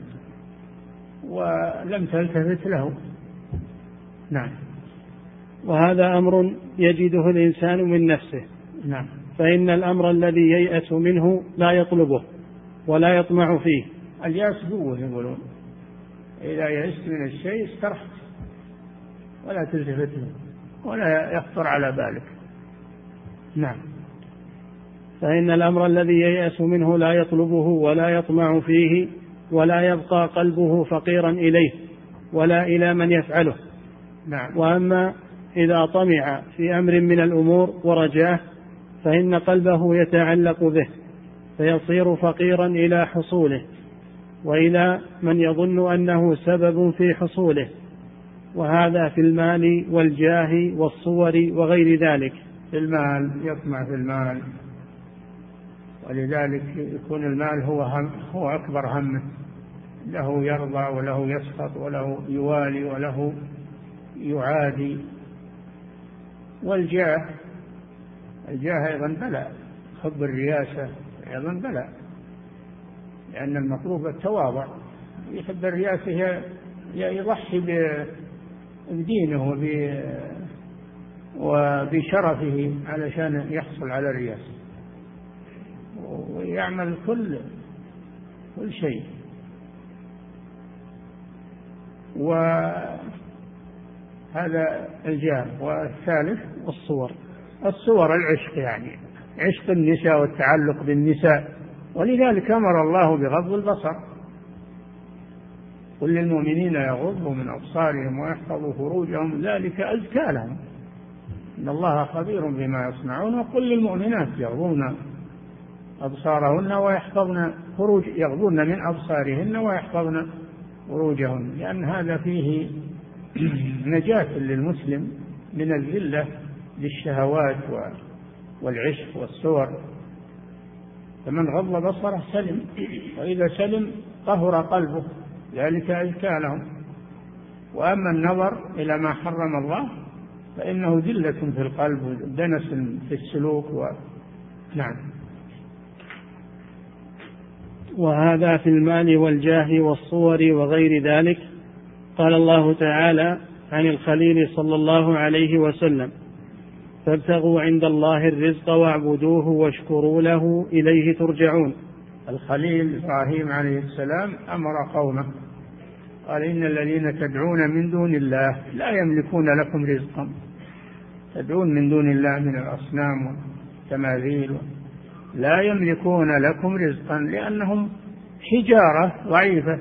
ولم تلتفت له. نعم. وهذا أمر يجده الإنسان من نفسه. نعم. فإن الأمر الذي ييأس منه لا يطلبه ولا يطمع فيه. اليأس قوة يقولون، إذا يئست من الشيء استرحت ولا تلتفت له ولا يخطر على بالك. نعم. فإن الأمر الذي ييأس منه لا يطلبه ولا يطمع فيه، ولا يبقى قلبه فقيرا إليه ولا إلى من يفعله. نعم. وأما إذا طمع في أمر من الأمور ورجاه فإن قلبه يتعلق به، فيصير فقيرا إلى حصوله وإلى من يظن أنه سبب في حصوله، وهذا في المال والجاه والصور وغير ذلك. في المال، يطمع في المال، ولذلك يكون المال هو أكبر همه، له يرضى وله يسخط وله يوالي وله يعادي. والجاه، الجاه أيضا بلاء، حب الرياسة أيضا بلاء، لأن المطلوب التواضع. يحب الرياسة يضحي بدينه وبشرفه علشان يحصل على الرياسة، ويعمل كل شيء. هذا الجاه. والثالث الصور العشق، يعني عشق النساء والتعلق بالنساء، ولذلك أمر الله بغض البصر. قل للمؤمنين يغضوا من أبصارهم ويحفظوا فروجهم ذلك أزكى لهم إن الله خبير بما يصنعون. وقل للمؤمنات يغضون أبصارهن ويحفظن يغضون من أبصارهن ويحفظن فروجهن، لأن هذا فيه نجاة للمسلم من الذلة للشهوات والعشق والصور. فمن غض بصره سلم، وإذا سلم طهر قلبه، ذلك أزكى لهم. وأما النظر إلى ما حرم الله فإنه ذلة في القلب ودنس في السلوك نعم. وهذا في المال والجاه والصور وغير ذلك. قال الله تعالى عن الخليل صلى الله عليه وسلم: فابتغوا عند الله الرزق واعبدوه واشكروا له إليه ترجعون. الخليل إبراهيم عليه السلام أمر قومه قال: إن الذين تدعون من دون الله لا يملكون لكم رزقا. تدعون من دون الله من الأصنام والتماثيل لا يملكون لكم رزقا، لأنهم حجارة ضعيفة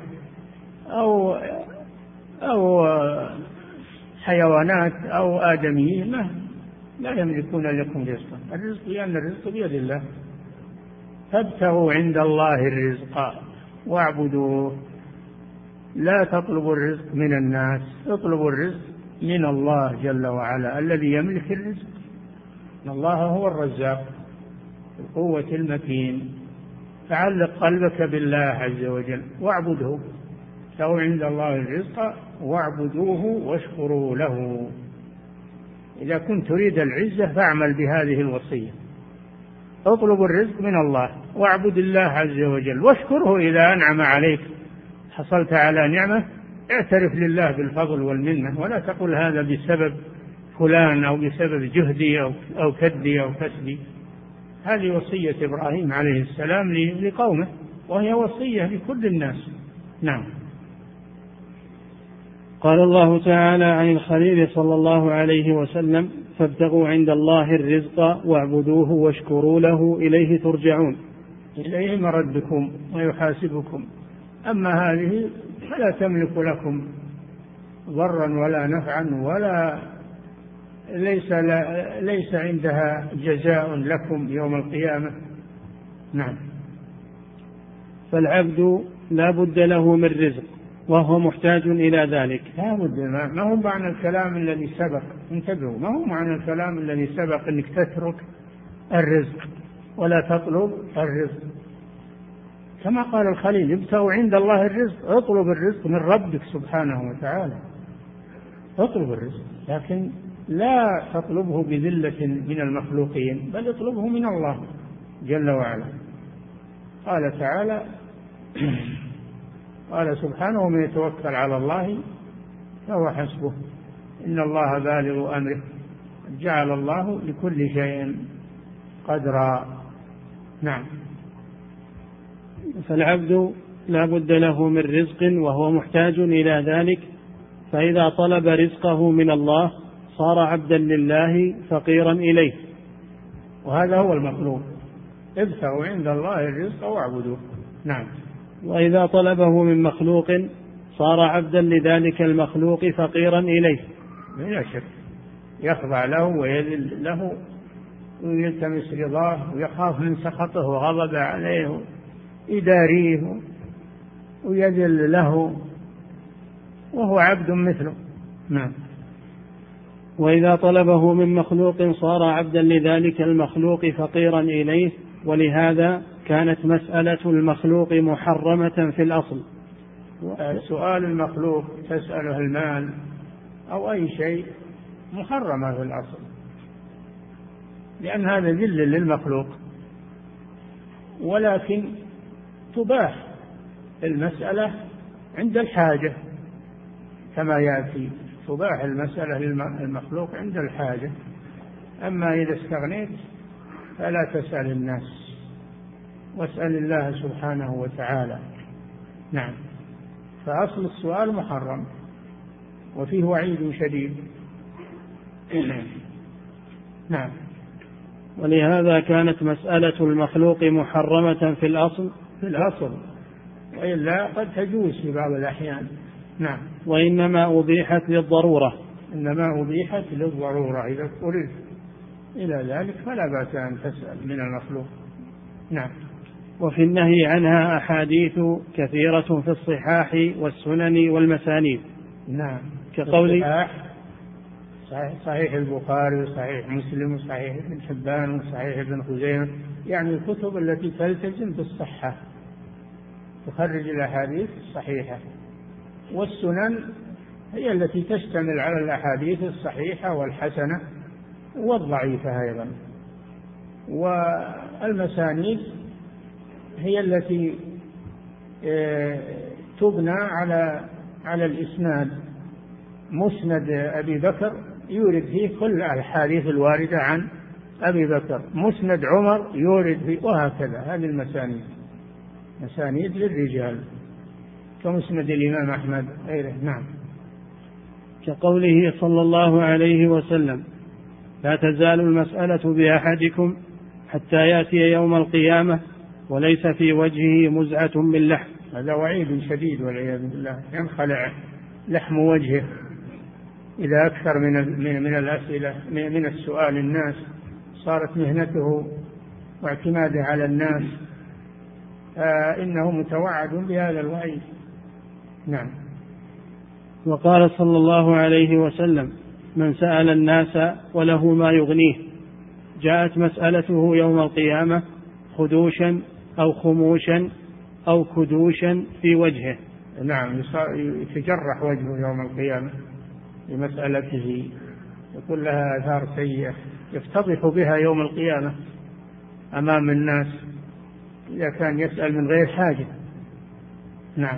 أو حيوانات أو آدميين لا يملكون لكم رزقا. الرزق لأن الرزق بيد الله. فابتغوا عند الله الرزق واعبدوه. لا تطلبوا الرزق من الناس، اطلبوا الرزق من الله جل وعلا الذي يملك الرزق. إن الله هو الرزاق القوة المتين. فعلق قلبك بالله عز وجل واعبده. ابتغوا عند الله الرزق واعبدوه واشكروا له. إذا كنت تريد العزة فاعمل بهذه الوصية: اطلب الرزق من الله واعبد الله عز وجل واشكره إذا أنعم عليك. حصلت على نعمة اعترف لله بالفضل والمنة، ولا تقل هذا بسبب فلان أو بسبب جهدي أو كدي أو كسبي. هذه وصية إبراهيم عليه السلام لقومه، وهي وصية لكل الناس. نعم. قال الله تعالى عن الخليل صلى الله عليه وسلم: فابتغوا عند الله الرزق واعبدوه واشكروا له إليه ترجعون. إليه مردكم ويحاسبكم. أما هذه فلا تملك لكم ضرا ولا نفعا، ولا ليس عندها جزاء لكم يوم القيامة. نعم. فالعبد لا بد له من رزق وهو محتاج إلى ذلك. لا بد. ما هو معنى الكلام الذي سبق، انتبهوا، ما هو معنى الكلام الذي سبق أنك تترك الرزق ولا تطلب الرزق. كما قال الخليل: ابتغوا عند الله الرزق. اطلب الرزق من ربك سبحانه وتعالى، اطلب الرزق، لكن لا تطلبه بذلة من المخلوقين، بل اطلبه من الله جل وعلا. قال تعالى: قال سبحانه: ومن يتوكل على الله فهو حسبه إن الله بالغ أمره جعل الله لكل شيء قدرا. نعم. فالعبد لا بد له من رزق وهو محتاج إلى ذلك، فإذا طلب رزقه من الله صار عبدا لله فقيرا إليه، وهذا هو المطلوب. ابتغوا عند الله الرزق واعبدوه. نعم. وإذا طلبه من مخلوق صار عبدا لذلك المخلوق فقيرا إليه. لا شك، يخضع له ويذل له ويلتمس رضاه ويخاف من سخطه وغضب عليه، يداريه ويذل له وهو عبد مثله. نعم. وإذا طلبه من مخلوق صار عبدا لذلك المخلوق فقيرا إليه، ولهذا كانت مسألة المخلوق محرمة في الأصل. سؤال المخلوق تسأله المال أو أي شيء محرمة في الأصل، لأن هذا ذل للمخلوق، ولكن تباح المسألة عند الحاجة كما يأتي. تباح المسألة للمخلوق عند الحاجة، أما إذا استغنيت فلا تسأل الناس، واسأل الله سبحانه وتعالى. نعم. فأصل السؤال محرم وفيه وعيد شديد. نعم. ولهذا كانت مسألة المخلوق محرمة في الأصل وإلا قد تجوز في بعض الأحيان. نعم. وإنما أبيحت للضرورة. إذا اضطررت إلى ذلك فلا بأس أن تسأل من المخلوق. نعم. وفي النهي عنها أحاديث كثيرة في الصحاح والسنن والمسانيد. نعم. كقول صحيح البخاري وصحيح مسلم وصحيح ابن حبان وصحيح ابن خزيمة، يعني الكتب التي تلتزم بالصحة تخرج الأحاديث الصحيحة، والسنن هي التي تشتمل على الأحاديث الصحيحة والحسنة والضعيفة أيضا، والمسانيد هي التي تبنى على الإسناد. مسند أبي بكر يورد فيه كل الأحاديث الواردة عن أبي بكر، مسند عمر يورد فيه، وهكذا. هذه المسانيد مسانيد للرجال كمسند الإمام أحمد غيره. نعم. كقوله صلى الله عليه وسلم: لا تزال المسألة بأحدكم حتى يأتي يوم القيامة وليس في وجهه مزعة من لحم. هذا وعيد شديد والعياذ بالله، ينخلع لحم وجهه إذا أكثر من الأسئلة، من السؤال الناس، صارت مهنته واعتماده على الناس، إنه متوعد بهذا الوعيد. نعم. وقال صلى الله عليه وسلم: من سأل الناس وله ما يغنيه جاءت مسألته يوم القيامة خدوشا أو خموشا أو كدوشا في وجهه. نعم، يتجرح وجهه يوم القيامة لمسألته، يكون لها آثار سيئة يفتضح بها يوم القيامة أمام الناس إذا كان يسأل من غير حاجة. نعم.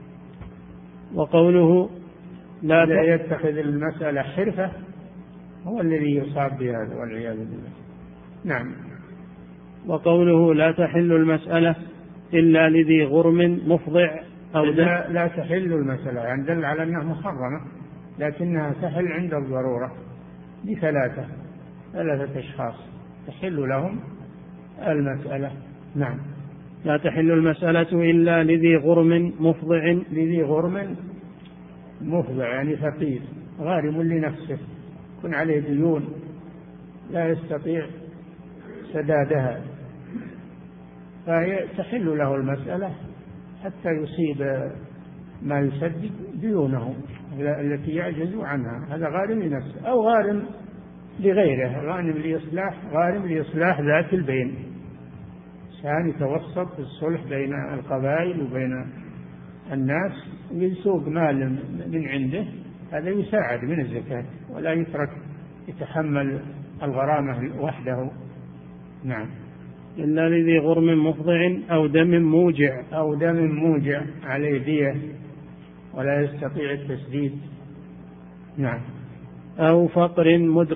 وقوله لا يتخذ المسألة حرفة هو الذي يصاب بهذا والعياذ بالله. نعم. وقوله لا تحل المسألة إلا لذي غرم مفضع أو لا تحل المسألة، يعني دل على أنها محرمة، لكنها تحل عند الضرورة لثلاثة أشخاص تحل لهم المسألة. نعم. لا تحل المسألة إلا لذي غرم مفضع. لذي غرم مفضع يعني فقير غارم لنفسه، يكون عليه ديون لا يستطيع سدادها، فهي تحل له المسألة حتى يصيب ما يسدد ديونه التي يعجز عنها. هذا غارم لنفسه أو غارم لغيره، غارم لإصلاح ذات البين، عشان يتوسط في الصلح بين القبائل وبين الناس ويسوق مال من عنده، هذا يساعد من الزكاة ولا يترك يتحمل الغرامة وحده. نعم. إلا لذي غرم مفضع أو دم موجع عليه دية ولا يستطيع التسديد. نعم. أو فقر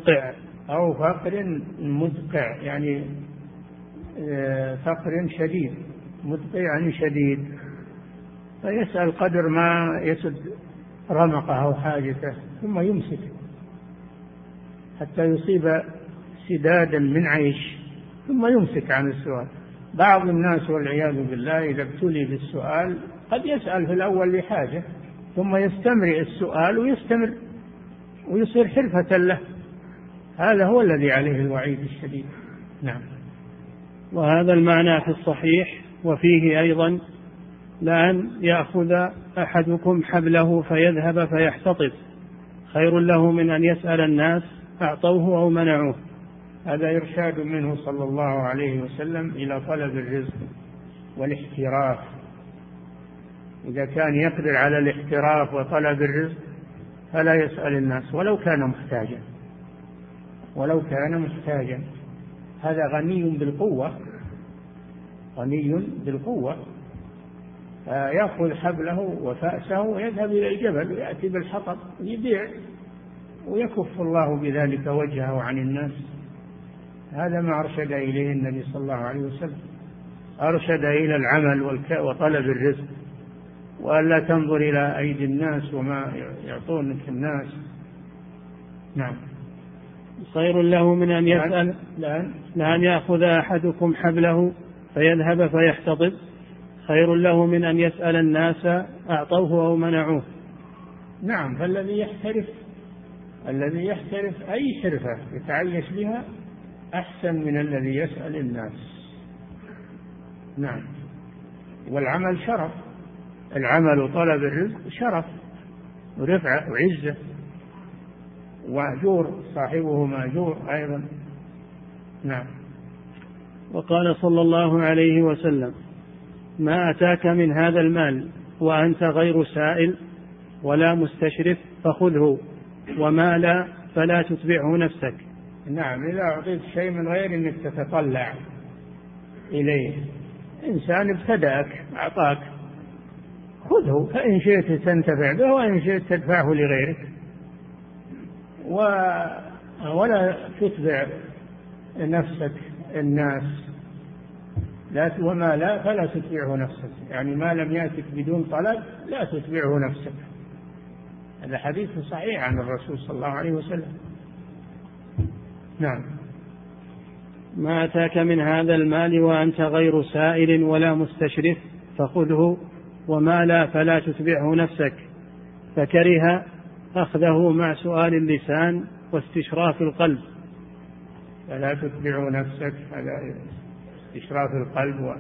مدقع يعني فقر شديد، مدقع يعني شديد، فيسأل قدر ما يسد رمقه أو حاجته ثم يمسك حتى يصيب سدادا من عيش ثم يمسك عن السؤال. بعض الناس والعياذ بالله إذا ابتلي بالسؤال قد يسأل في الأول لحاجة ثم يستمر السؤال ويستمر ويصير حرفة له، هذا هو الذي عليه الوعيد الشديد. نعم. وهذا المعنى في الصحيح. وفيه أيضا: لأن يأخذ أحدكم حبله فيذهب فيحتطب خير له من أن يسأل الناس أعطوه أو منعوه. هذا إرشاد منه صلى الله عليه وسلم إلى طلب الرزق والاحتراف. إذا كان يقدر على الاحتراف وطلب الرزق فلا يسأل الناس ولو كان محتاجا. هذا غني بالقوة يأخذ حبله وفأسه ويذهب إلى الجبل ويأتي بالحطب يبيع ويكف الله بذلك وجهه عن الناس. هذا ما أرشد إليه النبي صلى الله عليه وسلم، أرشد إلى العمل وطلب الرزق، وألا تنظر إلى أيدي الناس وما يعطونك الناس. نعم. خير له من أن يسأل لأن يأخذ أحدكم حبله فيذهب فيحتطب خير له من أن يسأل الناس أعطوه أو منعوه. نعم، فالذي يحترف أي حرفة يتعيش بها أحسن من الذي يسأل الناس. نعم، والعمل شرف، العمل وطلب الرزق شرف ورفعة وعزة وأجور، صاحبه مأجور أيضا. نعم. وقال صلى الله عليه وسلم: ما أتاك من هذا المال وأنت غير سائل ولا مستشرف فخذه، وما لا فلا تتبعه نفسك. نعم، إذا أعطيت شيء من غير أنك تتطلع إليه، إنسان ابتدأك أعطاك، خذه، فإن شئت تنتفع به وإن شئت تدفعه لغيرك، ولا تتبع نفسك الناس، وما لا فلا تتبعه نفسك، يعني ما لم يأتك بدون طلب لا تتبعه نفسك. هذا حديث صحيح عن الرسول صلى الله عليه وسلم. نعم. ما أتاك من هذا المال وأنت غير سائل ولا مستشرف فخذه، وما لا فلا تتبعه نفسك، فكره أخذه مع سؤال اللسان واستشراف القلب. فلا تتبعه نفسك، هذا استشراف القلب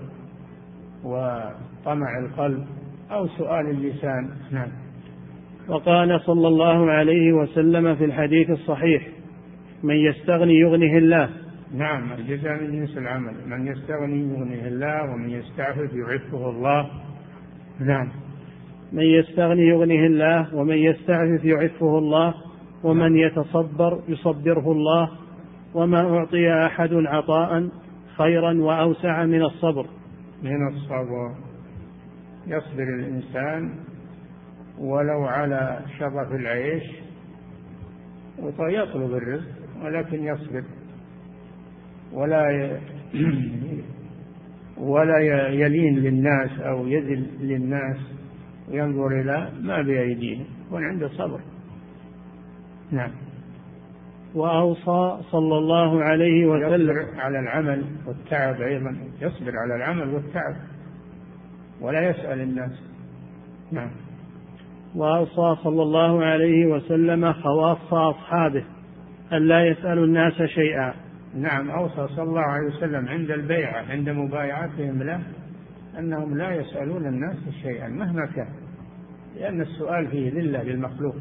وطمع القلب أو سؤال اللسان. نعم. وقال صلى الله عليه وسلم في الحديث الصحيح: من يستغني يغنه الله. نعم، الجزاء من جنس العمل، من يستغني يغنه الله ومن يستعفف يعفه الله. نعم. من يستغني يغنه الله ومن يستعفف يعفه الله ومن يتصبر يصبره الله، وما أعطي أحد عطاء خيرا وأوسع من الصبر. من الصبر، يصبر الإنسان ولو على شرف العيش ويطلب الرزق، ولكن يصبر ولا يلين للناس أو يذل للناس وينظر إلى ما بأيديهم، يكون عنده صبر. نعم. وأوصى صلى الله عليه وسلم يصبر على العمل والتعب أيضا، يصبر على العمل والتعب ولا يسأل الناس. نعم. وأوصى صلى الله عليه وسلم خواص أصحابه ألا يسألوا الناس شيئا. نعم، أوصى صلى الله عليه وسلم عند البيعة، عند مبايعتهم له، أنهم لا يسألون الناس شيئا مهما كان، لأن السؤال فيه ذلة للمخلوق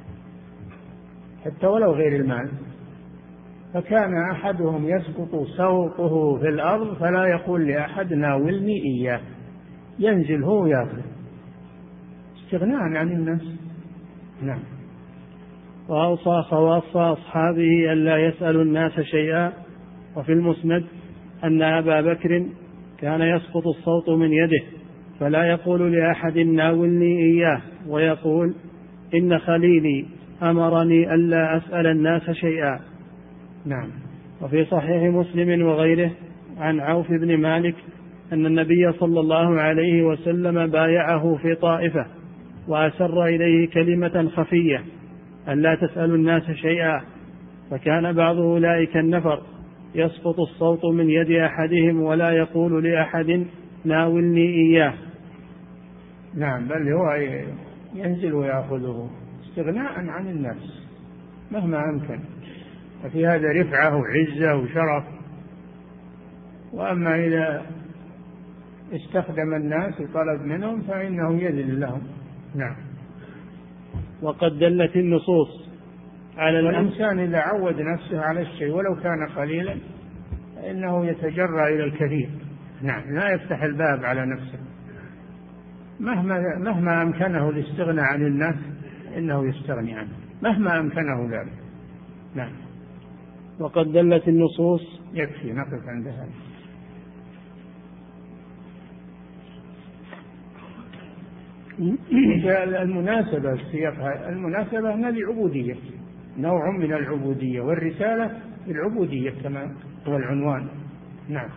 حتى ولو غير المال. فكان أحدهم يسقط سوطه في الأرض فلا يقول لأحد ناولني إياه، ينزل هو ويأخذ استغناء عن الناس. نعم. وأوصى خواص أصحابه ألا يسألوا الناس شيئا. وفي المسند أن أبا بكر كان يسقط الصوت من يده فلا يقول لأحد ناولني إياه، ويقول: إن خليلي أمرني ألا أسأل الناس شيئا. نعم. وفي صحيح مسلم وغيره عن عوف بن مالك أن النبي صلى الله عليه وسلم بايعه في طائفة وأسر إليه كلمة خفية: ألا تسألوا الناس شيئا. فكان بعض أولئك النفر يسقط الصوت من يد أحدهم ولا يقول لأحد ناولني إياه. نعم، بل هو ينزل ويأخذه استغناء عن الناس مهما أمكن، ففي هذا رفعة وعزة وشرف. وأما إذا استخدم الناس وطلب منهم فإنه يذل لهم. نعم. وقد دلت النصوص على الإنسان إذا عود نفسه على الشيء ولو كان قليلا فإنه يتجرأ إلى الكثير. نعم، لا يفتح الباب على نفسه، مهما أمكنه الاستغناء عن الناس إنه يستغني عنه مهما أمكنه ذلك. نعم. وقد دلت النصوص. يكفي نقف عند هذا. المناسبة السياق، المناسبة هنا لعبودية، نوع من العبودية، والرسالة العبودية كما هو العنوان. نعم.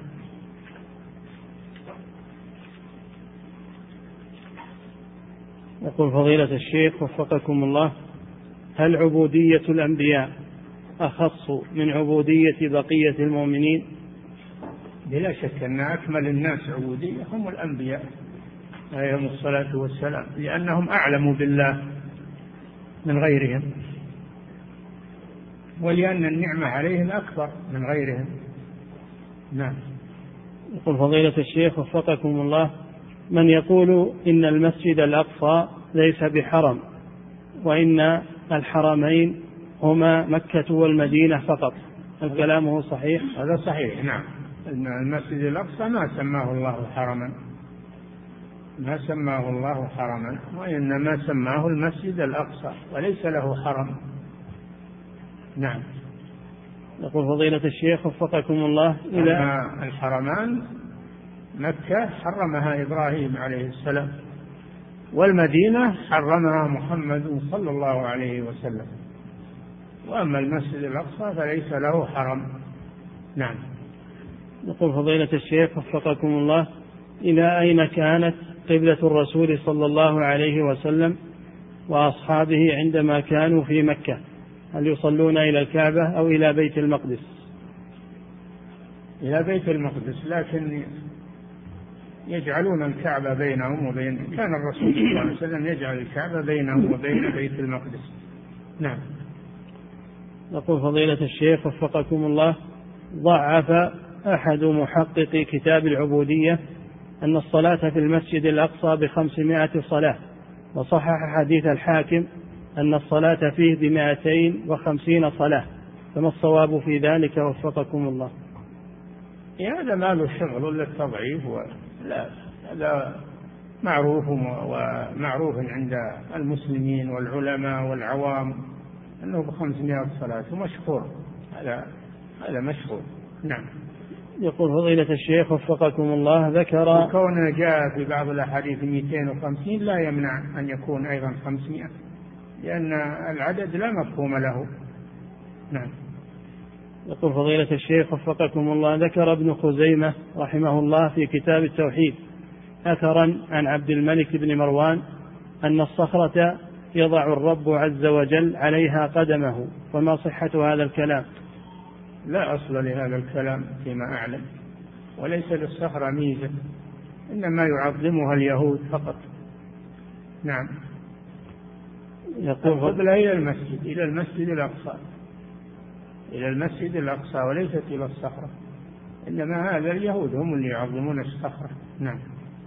يقول فضيلة الشيخ وفقكم الله: هل عبودية الأنبياء أخص من عبودية بقية المؤمنين؟ بلا شك أن أكمل الناس عبودية هم الأنبياء عليهم الصلاة والسلام، لأنهم أعلم بالله من غيرهم، ولأن النعمة عليهم أكبر من غيرهم. نعم. يقول فضيلة الشيخ وفقكم الله: من يقول إن المسجد الأقصى ليس بحرم، وإن الحرمين هما مكة والمدينة فقط، هل كلامه صحيح؟ هذا صحيح. نعم. المسجد الأقصى ما سماه الله حرما، ما سماه الله حرما، وإنما سماه المسجد الأقصى وليس له حرم. نعم. يقول فضيلة الشيخ وفقكم الله: إلى الحرمان مكة حرمها إبراهيم عليه السلام، والمدينة حرمها محمد صلى الله عليه وسلم، وأما المسجد الأقصى فليس له حرم. نعم. يقول فضيلة الشيخ وفقكم الله: إلى أين كانت قبلة الرسول صلى الله عليه وسلم وأصحابه عندما كانوا في مكة؟ هل يصلون إلى الكعبة أو إلى بيت المقدس؟ إلى بيت المقدس، لكن يجعلون الكعبة بينهم وبين، كان الرسول صلى الله عليه وسلم يجعل الكعبة بينهم وبين بيت المقدس. نعم. يقول فضيلة الشيخ وفقكم الله: ضعف أحد محققي كتاب العبودية أن الصلاة في المسجد الأقصى ب500 صلاة، وصحح حديث الحاكم أن الصلاة فيه ب250 صلاة، فما الصواب في ذلك وفقكم الله؟ هذا ما له شغل إلا التضعيف، لا، هذا معروف ومعروف عند المسلمين والعلماء والعوام أنه ب500 صلاة ومشهور، هذا مشهور. نعم. يقول فضيلة الشيخ وفقكم الله: ذكر كون جاء في بعض الأحاديث 250 لا يمنع أن يكون أيضا 500، لأن العدد لا مفهوم له. نعم. يقول فضيلة الشيخ وفقكم الله: ذكر ابن خزيمة رحمه الله في كتاب التوحيد أثرا عن عبد الملك بن مروان أن الصخرة يضع الرب عز وجل عليها قدمه، فما صحة هذا الكلام؟ لا أصل لهذا الكلام فيما أعلم، وليس للصخرة ميزة، إنما يعظمها اليهود فقط. نعم. يقول القبلة إلى المسجد الأقصى، إلى المسجد الأقصى وليست إلى الصخرة، إنما هذا اليهود هم اللي يعظمون الصخرة. نعم.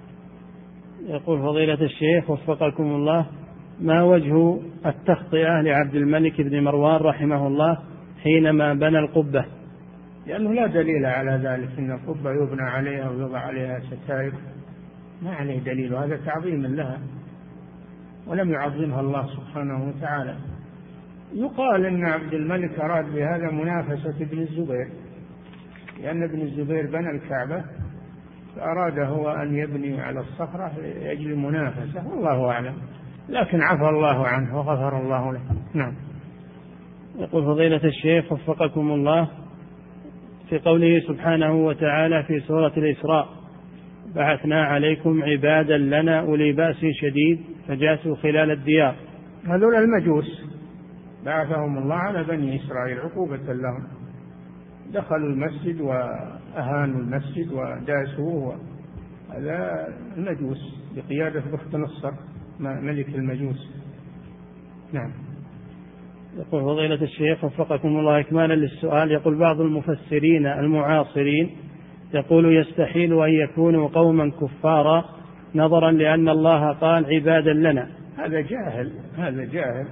يقول فضيلة الشيخ وفقكم الله: ما وجه التخطئة لعبد الملك بن مروان رحمه الله حينما بنى القبة؟ لأنه لا دليل على ذلك، إن القبة يبنى عليها ويوضع عليها ستائر، ما عليه دليل، وهذا تعظيم لها ولم يعظمها الله سبحانه وتعالى. يقال إن عبد الملك أراد بهذا منافسة ابن الزبير، لأن ابن الزبير بنى الكعبة فأراد هو أن يبني على الصخرة لأجل منافسة، والله أعلم، لكن عفى الله عنه وغفر الله له. نعم. يقول فضيلة الشيخ وفقكم الله: في قوله سبحانه وتعالى في سورة الإسراء: بعثنا عليكم عبادا لنا أولي بأس شديد فجاسوا خلال الديار، هذول المجوس بعثهم الله على بني إسرائيل عقوبة لهم، دخلوا المسجد وأهانوا المسجد وداسوه، هذا المجوس بقيادة بخت نصر ملك المجوس. نعم. يقول فضيلة الشيخ وفقكم الله إكمالا للسؤال: يقول بعض المفسرين المعاصرين يقول يستحيل أن يكونوا قوما كفارا نظرا لأن الله قال عبادا لنا. هذا جاهل،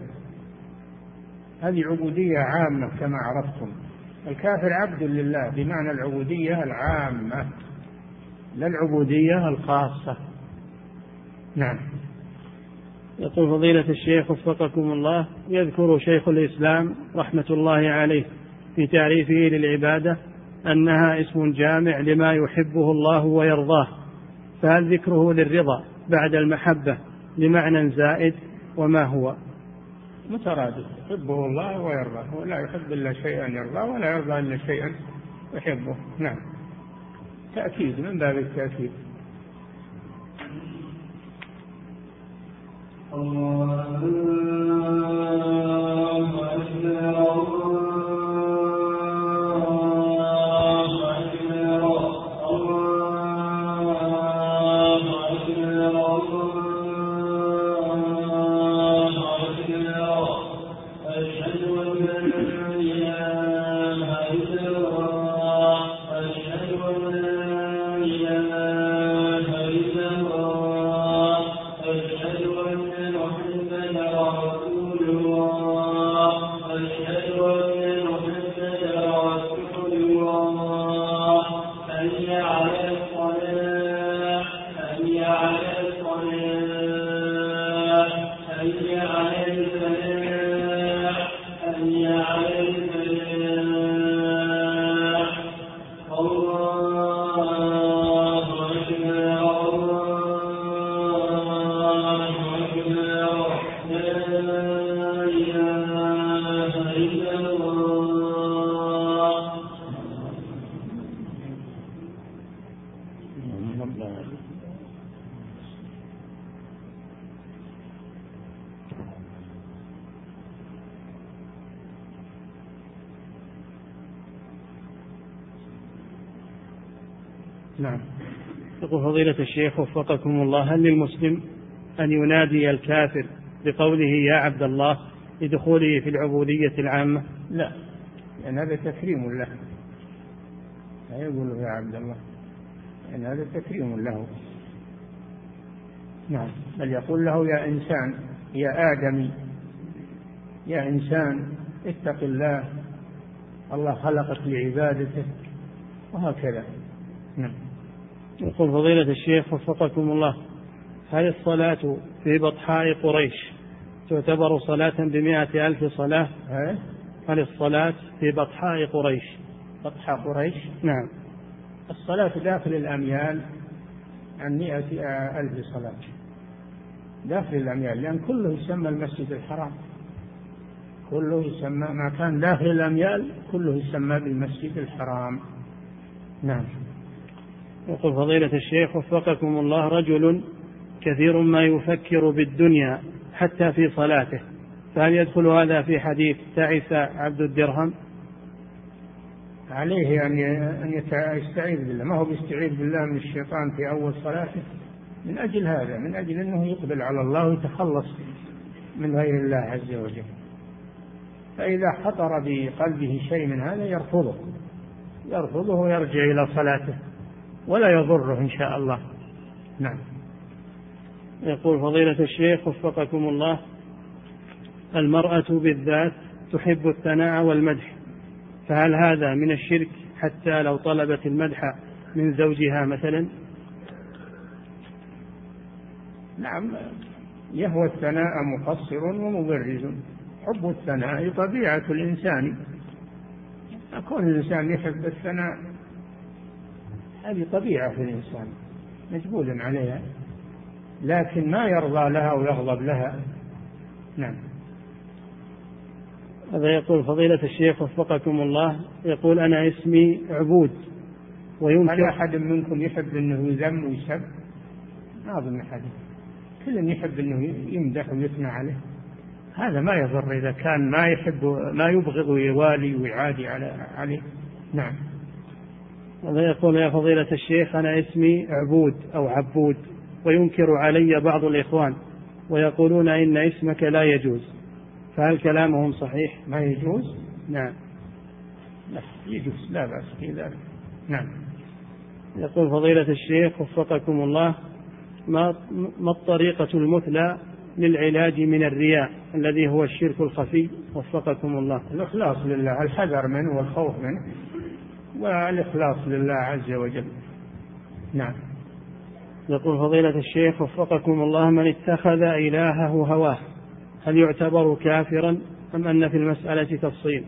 هذه عبودية عامة كما عرفتم، الكافر عبد لله بمعنى العبودية العامة لا العبودية الخاصة. نعم. يقول فضيلة الشيخ وفقكم الله: يذكر شيخ الإسلام رحمة الله عليه في تعريفه للعبادة أنها اسم جامع لما يحبه الله ويرضاه، فهل ذكره للرضا بعد المحبة لمعنى زائد، وما هو؟ مترادف، يحبه الله ويرضاه، ولا يحب إلا شيئا يرضاه ولا يرضى إلا شيئا يحبه. نعم. تأكيد من باب التأكيد. الله أكبر. حي على الصلاة حي على الفلاح حي على الفلاح الله أكبر الله أكبر لا إله إلا الله. نعم. يقول فضيلة الشيخ وفقكم الله: هل للمسلم أن ينادي الكافر بقوله يا عبد الله لدخوله في العبودية العامة؟ لا، لأن هذا تكريم له، لا يقول يا عبد الله، لأن هذا تكريم له. نعم، بل يقول له يا إنسان، يا آدمي، يا إنسان اتق الله، الله خلقك لعبادته، وهكذا. نعم. يقول فضيلة الشيخ وفقكم الله: هل الصلاة في بطحاء قريش تعتبر صلاة ب100,000 صلاة؟ هل الصلاة في بطحاء قريش؟ بطحاء قريش؟ نعم. الصلاة داخل الأميال عن 100,000 صلاة داخل الأميال، لأن كله يسمى المسجد الحرام، كله يسمى ما كان داخل الأميال كله يسمى بالمسجد الحرام. نعم. يقول فضيلة الشيخ وفقكم الله: رجل كثير ما يفكر بالدنيا حتى في صلاته، فهل يدخل هذا في حديث تعس عبد الدرهم؟ عليه أن يستعيذ بالله، ما هو بيستعيذ بالله من الشيطان في أول صلاته، من أجل هذا، من أجل أنه يقبل على الله ويتخلص من غير الله عز وجل. فإذا خطر بقلبه شيء من هذا يرفضه ويرجع إلى صلاته ولا يضره إن شاء الله. نعم. يقول فضيلة الشيخ وفقكم الله: المرأة بالذات تحب الثناء والمدح، فهل هذا من الشرك حتى لو طلبت المدح من زوجها مثلا؟ نعم، يهوى الثناء مقصر ومبرز، حب الثناء طبيعة الإنسان، كون الإنسان يحب الثناء هذه طبيعة في الإنسان مجبول عليها، لكن ما يرضى لها ويغضب لها. نعم. هذا يقول فضيلة الشيخ وفقكم الله: يقول أنا اسمي عبود، ويمكن هل أحد منكم يحب أنه يذم ويسب؟ ما أظن أحد، كل يحب أنه يمدح ويثنى عليه، هذا ما يضر إذا كان ما يحب ما يبغض ويوالي ويعادي عليه. نعم. هذا يقول: يا فضيلة الشيخ أنا اسمي عبود أو عبود، وينكر علي بعض الإخوان ويقولون إن اسمك لا يجوز، فهل كلامهم صحيح؟ ما يجوز؟ نعم. لا يجوز، لا بأس في ذلك. نعم. يقول فضيلة الشيخ وفقكم الله: ما الطريقة المثلى للعلاج من الرياء الذي هو الشرك الخفي وفقكم الله؟ الإخلاص لله، الحذر منه والخوف منه والإخلاص لله عز وجل. نعم. يقول فضيلة الشيخ وفقكم الله: من اتخذ إلهه هواه هل يعتبر كافرا أم أن في المسألة تفصيل؟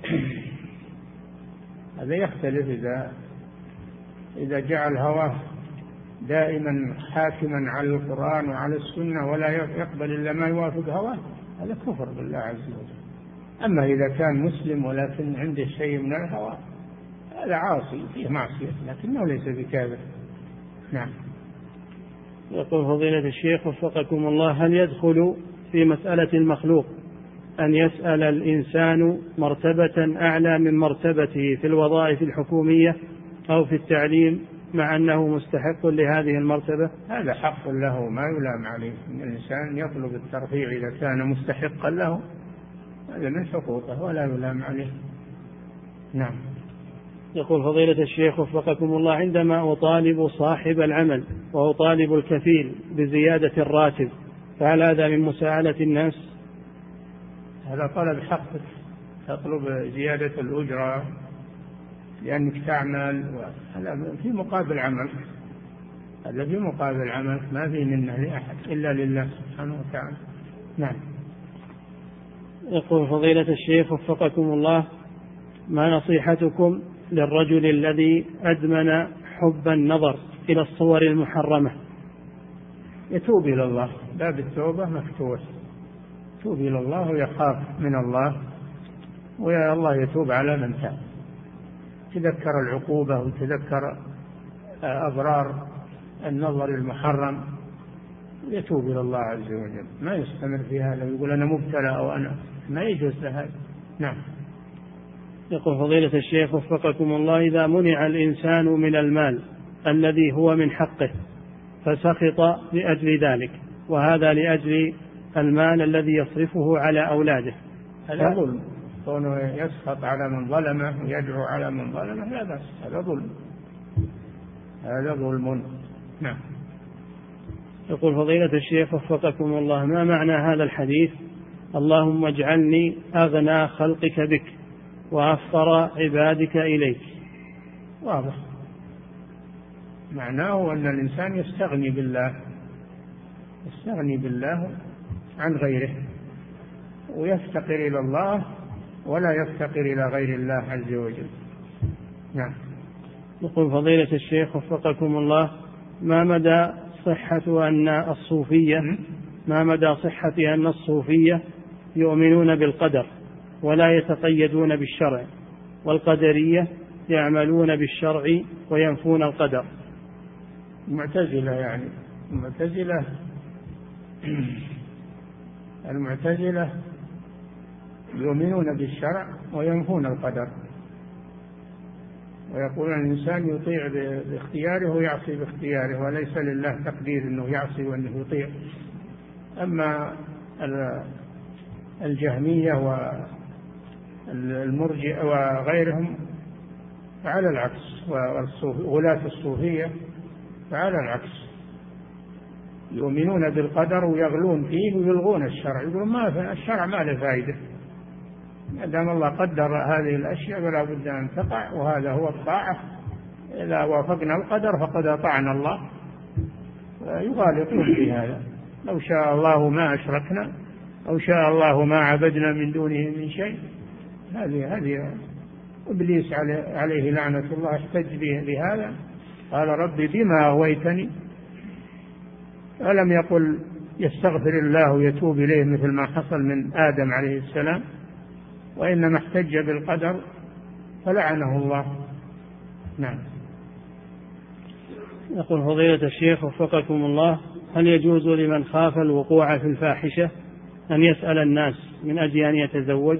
هذا يختلف، إذا جعل هواه دائما حاكما على القرآن وعلى السنة ولا يقبل إلا ما يوافق هواه، هذا كفر بالله عز وجل. أما إذا كان مسلم ولكن عنده شيء من الهوى هذا عاصي فيه معصية لكنه ليس بكافر. نعم. يقول فضيلة الشيخ وفقكم الله: هل يدخل في مسألة المخلوق أن يسأل الإنسان مرتبة أعلى من مرتبته في الوظائف الحكومية أو في التعليم مع أنه مستحق لهذه المرتبة؟ هذا حق له ما يلام عليه، إن الإنسان يطلب الترفيع إذا كان مستحقا له، هذا من حقوقه ولا يلام عليه. نعم. يقول فضيلة الشيخ وفقكم الله: عندما أطالب صاحب العمل وأطالب الكفيل بزيادة الراتب فهل هذا من مساءلة الناس؟ هذا طلب حقك، تطلب زيادة الأجرة لأنك تعمل في مقابل عمل، هذا في مقابل عملك، ما في منه لأحد إلا لله سبحانه وتعالى. نعم. يقول فضيلة الشيخ وفقكم الله: ما نصيحتكم للرجل الذي أدمن حب النظر إلى الصور المحرمة؟ يتوب إلى الله، باب التوبة مفتوح، يتوب إلى الله ويخاف من الله، ويا الله يتوب على من تاب، تذكر العقوبة وتذكر أضرار النظر المحرم، يتوب إلى الله عز وجل، ما يستمر في هذا ويقول أنا مبتلى أو أنا، ما يجوز لهذا. نعم. يقول فضيلة الشيخ وفقكم الله: إذا منع الإنسان من المال الذي هو من حقه فسخط لأجل ذلك، وهذا لأجل المال الذي يصرفه على أولاده، هذا ظلم، كونه يسخط على من ظلمه ويدعو على من ظلمه لا بأس، هذا ظلم، هذا ظلم. نعم. يقول فضيلة الشيخ وفقكم الله: ما معنى هذا الحديث: اللهم اجعلني أغنى خلقك بك وأفقر عبادك إليك؟ واضح، معناه أن الإنسان يستغني بالله عن غيره، ويفتقر إلى الله ولا يفتقر إلى غير الله عز وجل. نعم. يقول فضيلة الشيخ وفقكم الله: ما مدى صحة أن الصوفية يؤمنون بالقدر ولا يتقيدون بالشرع، والقدرية يعملون بالشرع وينفون القدر؟ المعتزلة يؤمنون بالشرع وينفون القدر، ويقول الإنسان يطيع باختياره ويعصي باختياره، وليس لله تقدير أنه يعصي وأنه يطيع. أما الجهمية والمرجئة وغيرهم فعلى العكس، وغلاة الصوفية فعلى العكس، يؤمنون بالقدر ويغلون فيه ويلغون الشرع، يقولون ما الشرع ما له فائدة، ما دام الله قدر هذه الأشياء فلا بد أن تقع، وهذا هو الطاعة، إذا وافقنا القدر فقد أطعنا الله. يغالطون في هذا، لو شاء الله ما أشركنا، أو شاء الله ما عبدنا من دونه من شيء. هذه إبليس عليه لعنة الله احتج بهذا، قال ربي بما أغويتني، ألم يقل يستغفر الله ويتوب إليه مثل ما حصل من آدم عليه السلام، وإنما احتج بالقدر فلعنه الله. نعم. يقول فضيلة الشيخ وفقكم الله: هل يجوز لمن خاف الوقوع في الفاحشة أن يسأل الناس من أجل أن يتزوج؟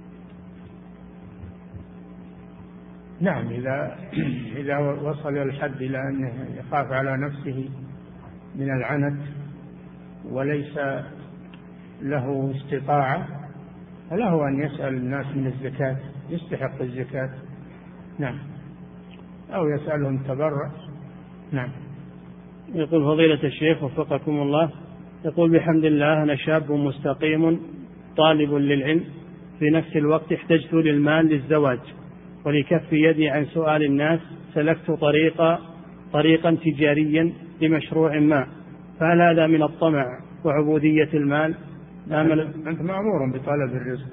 نعم، إذا وصل الحد إلى أنه يخاف على نفسه من العنت وليس له استطاعة فله أن يسأل الناس من الزكاة، يستحق الزكاة. نعم. أو يسألهم تبرع. نعم. يقول فضيلة الشيخ وفقكم الله: يقول بحمد الله أنا شاب مستقيم طالب للعلم، في نفس الوقت احتجت للمال للزواج، ولكف يدي عن سؤال الناس سلكت طريقا تجاريا لمشروع ما، فهل هذا من الطمع وعبودية المال؟ أنت مأمور بطلب الرزق،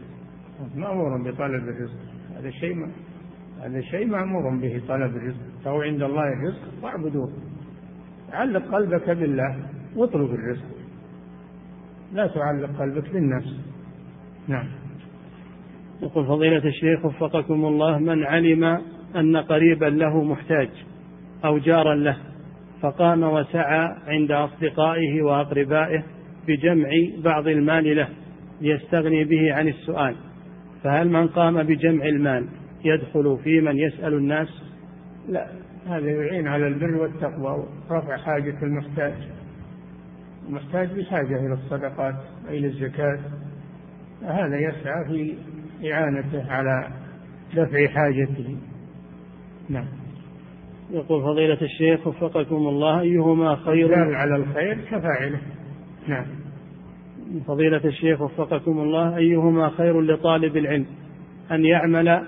هذا شيء مأمور به، طلب الرزق، فهو عند الله الرزق واعبدوه، علق قلبك بالله واطلب الرزق، لا تعلق قلبك بالنفس. نعم. يقول فضيلة الشيخ وفقكم الله: من علم أن قريبا له محتاج أو جارا له فقام وسعى عند أصدقائه وأقربائه بجمع بعض المال له ليستغني به عن السؤال، فهل من قام بجمع المال يدخل في من يسأل الناس؟ لا، هذا يعين على البر والتقوى ورفع حاجة المحتاج بحاجة إلى الصدقات إلى الزكاة، هذا يسعى في إعانته على دفع حاجته. نعم. يقول فضيلة الشيخ وفقكم الله: أيهما خير؟ الدال على الخير كفاعله. نعم. فضيلة الشيخ وفقكم الله: أيهما خير لطالب العلم، أن يعمل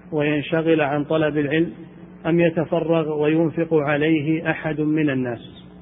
وينشغل عن طلب العلم، أم يتفرغ وينفق عليه أحد من الناس؟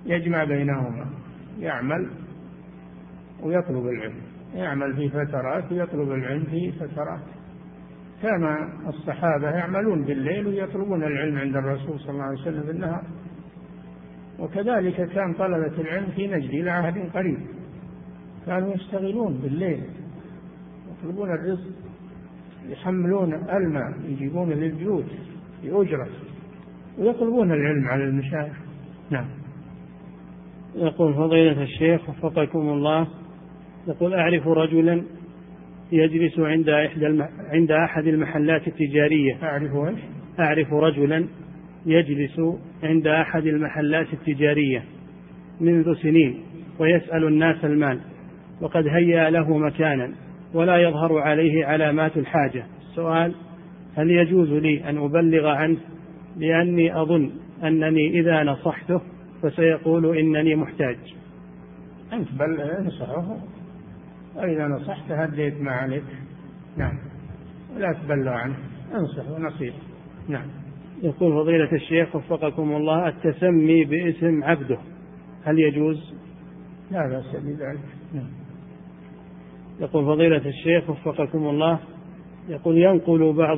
يجمع بينهما، يعمل ويطلب العلم، يعمل في فترات ويطلب العلم في فترات. كان الصحابة يعملون بالليل ويطلبون العلم عند الرسول صلى الله عليه وسلم بالنهار، وكذلك كان طلبة العلم في نجد إلى عهد قريب كانوا يشتغلون بالليل يطلبون الرزق، يحملون الماء يجيبون للبيوت بأجرة ويطلبون العلم على المشايخ. نعم. يقول فضيلة الشيخ وفقكم الله، يقول أعرف رجلا يجلس عند أحد المحلات التجارية. أعرف رجلا يجلس عند أحد المحلات التجارية منذ سنين ويسأل الناس المال، وقد هيأ له مكانا ولا يظهر عليه علامات الحاجة. السؤال: هل يجوز لي أن أبلغ عنه، لأني أظن أنني إذا نصحته فسيقول إنني محتاج؟ أنت بل انصحه، وإذا نصحت هديت ما عليك. نعم، لا تبلغ عنه، انصحه نصيحة. نعم. يقول فضيلة الشيخ وفقكم الله، التسمي باسم عبده هل يجوز؟ لا بأس بذلك. نعم. يقول فضيلة الشيخ وفقكم الله، يقول ينقل بعض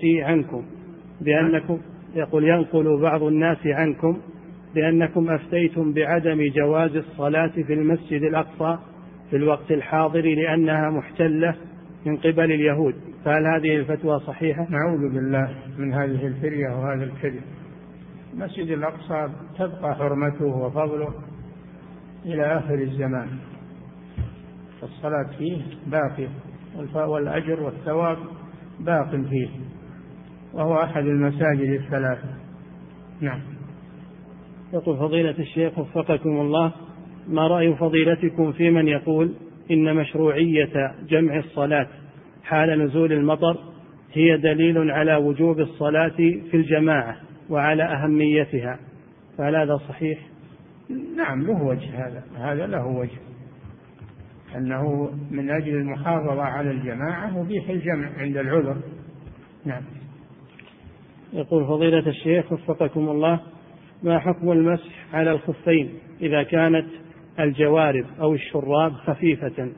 الناس عنكم بأنكم أفتيتم بعدم جواز الصلاة في المسجد الأقصى في الوقت الحاضر لأنها محتلة من قبل اليهود، فهل هذه الفتوى صحيحة؟ نعوذ بالله من هذه الفرية وهذا الكذب. المسجد الأقصى تبقى حرمته وفضله إلى آخر الزمان، الصلاة فيه باقية والأجر والثواب باق فيه، وهو أحد المساجد الثلاثة. نعم. يقول فضيلة الشيخ وفقكم الله، ما رأي فضيلتكم في من يقول إن مشروعية جمع الصلاة حال نزول المطر هي دليل على وجوب الصلاة في الجماعة وعلى أهميتها، فهل هذا صحيح؟ نعم، له وجه، هذا له وجه، أنه من أجل المحافظة على الجماعة وبيح الجمع عند العذر. نعم. يقول فضيلة الشيخ وفقكم الله، ما حكم المسح على الخفين إذا كانت الجوارب أو الشراب خفيفة؟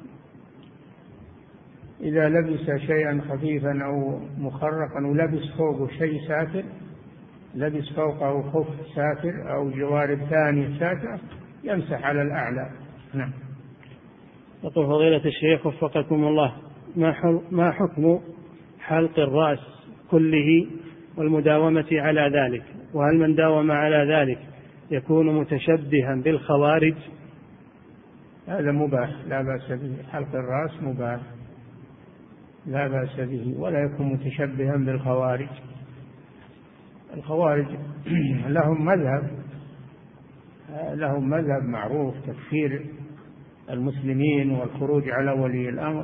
إذا لبس شيئا خفيفا أو مخرقا ولبس فوقه شيء ساتر، لبس فوقه خف ساتر أو جوارب ثانية ساترة، يمسح على الأعلى. نعم. يقول فضيلة الشيخ وفقكم الله، ما حكم حلق الرأس كله والمداومة على ذلك، وهل من داوم على ذلك يكون متشبها بالخوارج؟ هذا مباح لا بأس به، حلق الرأس مباح لا بأس به، ولا يكون متشبها بالخوارج. الخوارج لهم مذهب معروف، تكفير المسلمين والخروج على ولي الأمر،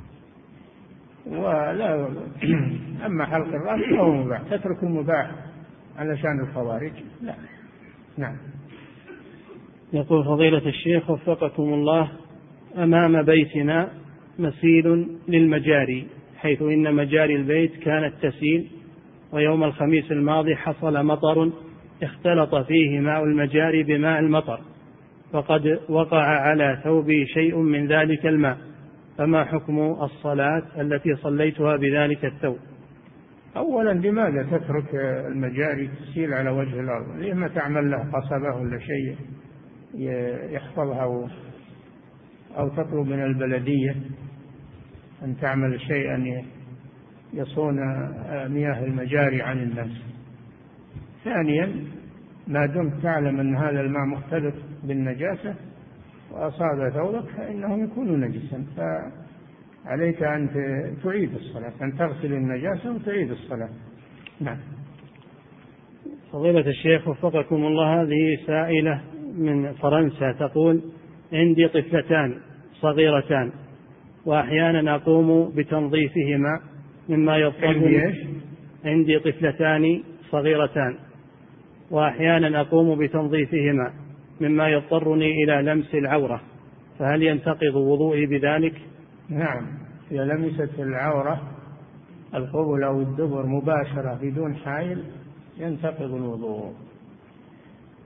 ولا أما حلق الرأس فهو مباح، تترك المباح علشان الخوارج لا. نعم. يقول فضيلة الشيخ وفقكم الله، أمام بيتنا مسيل للمجاري، حيث إن مجاري البيت كانت تسيل، ويوم الخميس الماضي حصل مطر اختلط فيه ماء المجاري بماء المطر، فقد وقع على ثوبي شيء من ذلك الماء، فما حكم الصلاة التي صليتها بذلك الثوب؟ أولا، لماذا تترك المجاري تسيل على وجه الأرض؟ لما تعمل له قصبة ولا شيء يحفظها، أو تطلب من البلدية أن تعمل شيئا يصون مياه المجاري عن الناس. ثانيا، ما دمت تعلم أن هذا الماء مختلط بالنجاسة وأصاب ثوبك فإنه يكون نجسا، فعليك أن تعيد الصلاة، أن تغسل النجاسة وتعيد الصلاة. نعم. فضيلة الشيخ وفقكم الله، هذه سائلة من فرنسا تقول: عندي طفلتان صغيرتان وأحيانا أقوم بتنظيفهما مما يضطرني. عندي طفلتان صغيرتان وأحيانا أقوم بتنظيفهما مما يضطرني إلى لمس العورة، فهل ينتقض وضوئي بذلك؟ نعم، إذا لمست العورة القبل أو الدبر مباشرة بدون حائل ينتقض الوضوء،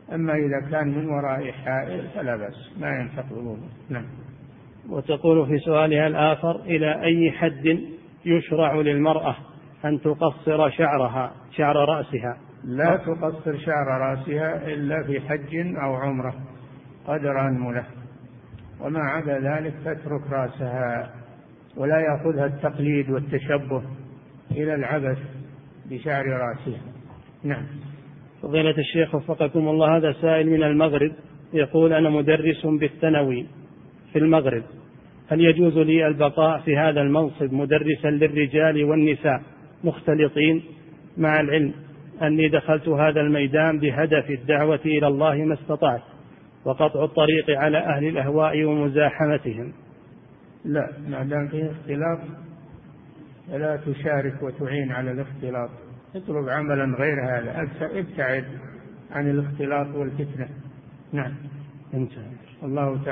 أما إذا كان من وراء حائل فلا بأس، ما ينتقض. نعم. وتقول في سؤالها الآخر: إلى أي حد يشرع للمرأة أن تقصر شعر رأسها؟ لا تقصر شعر رأسها إلا في حج أو عمرة قدر أنملة، وما عدا ذلك تترك رأسها، ولا يأخذها التقليد والتشبه إلى العبث بشعر رأسها. نعم. فضيلة الشيخ وفقكم الله، هذا سائل من المغرب يقول: أنا مدرس بالثانوي في المغرب، هل يجوز لي البقاء في هذا المنصب مدرسا للرجال والنساء مختلطين، مع العلم أني دخلت هذا الميدان بهدف الدعوة إلى الله ما استطعت وقطع الطريق على أهل الأهواء ومزاحمتهم؟ لا، ما دام فيه اختلاط فلا تشارك وتعين على الاختلاط، اطلب عملا غير هذا، ابتعد عن الاختلاط والفتنة. نعم. انتهى. الله تعالى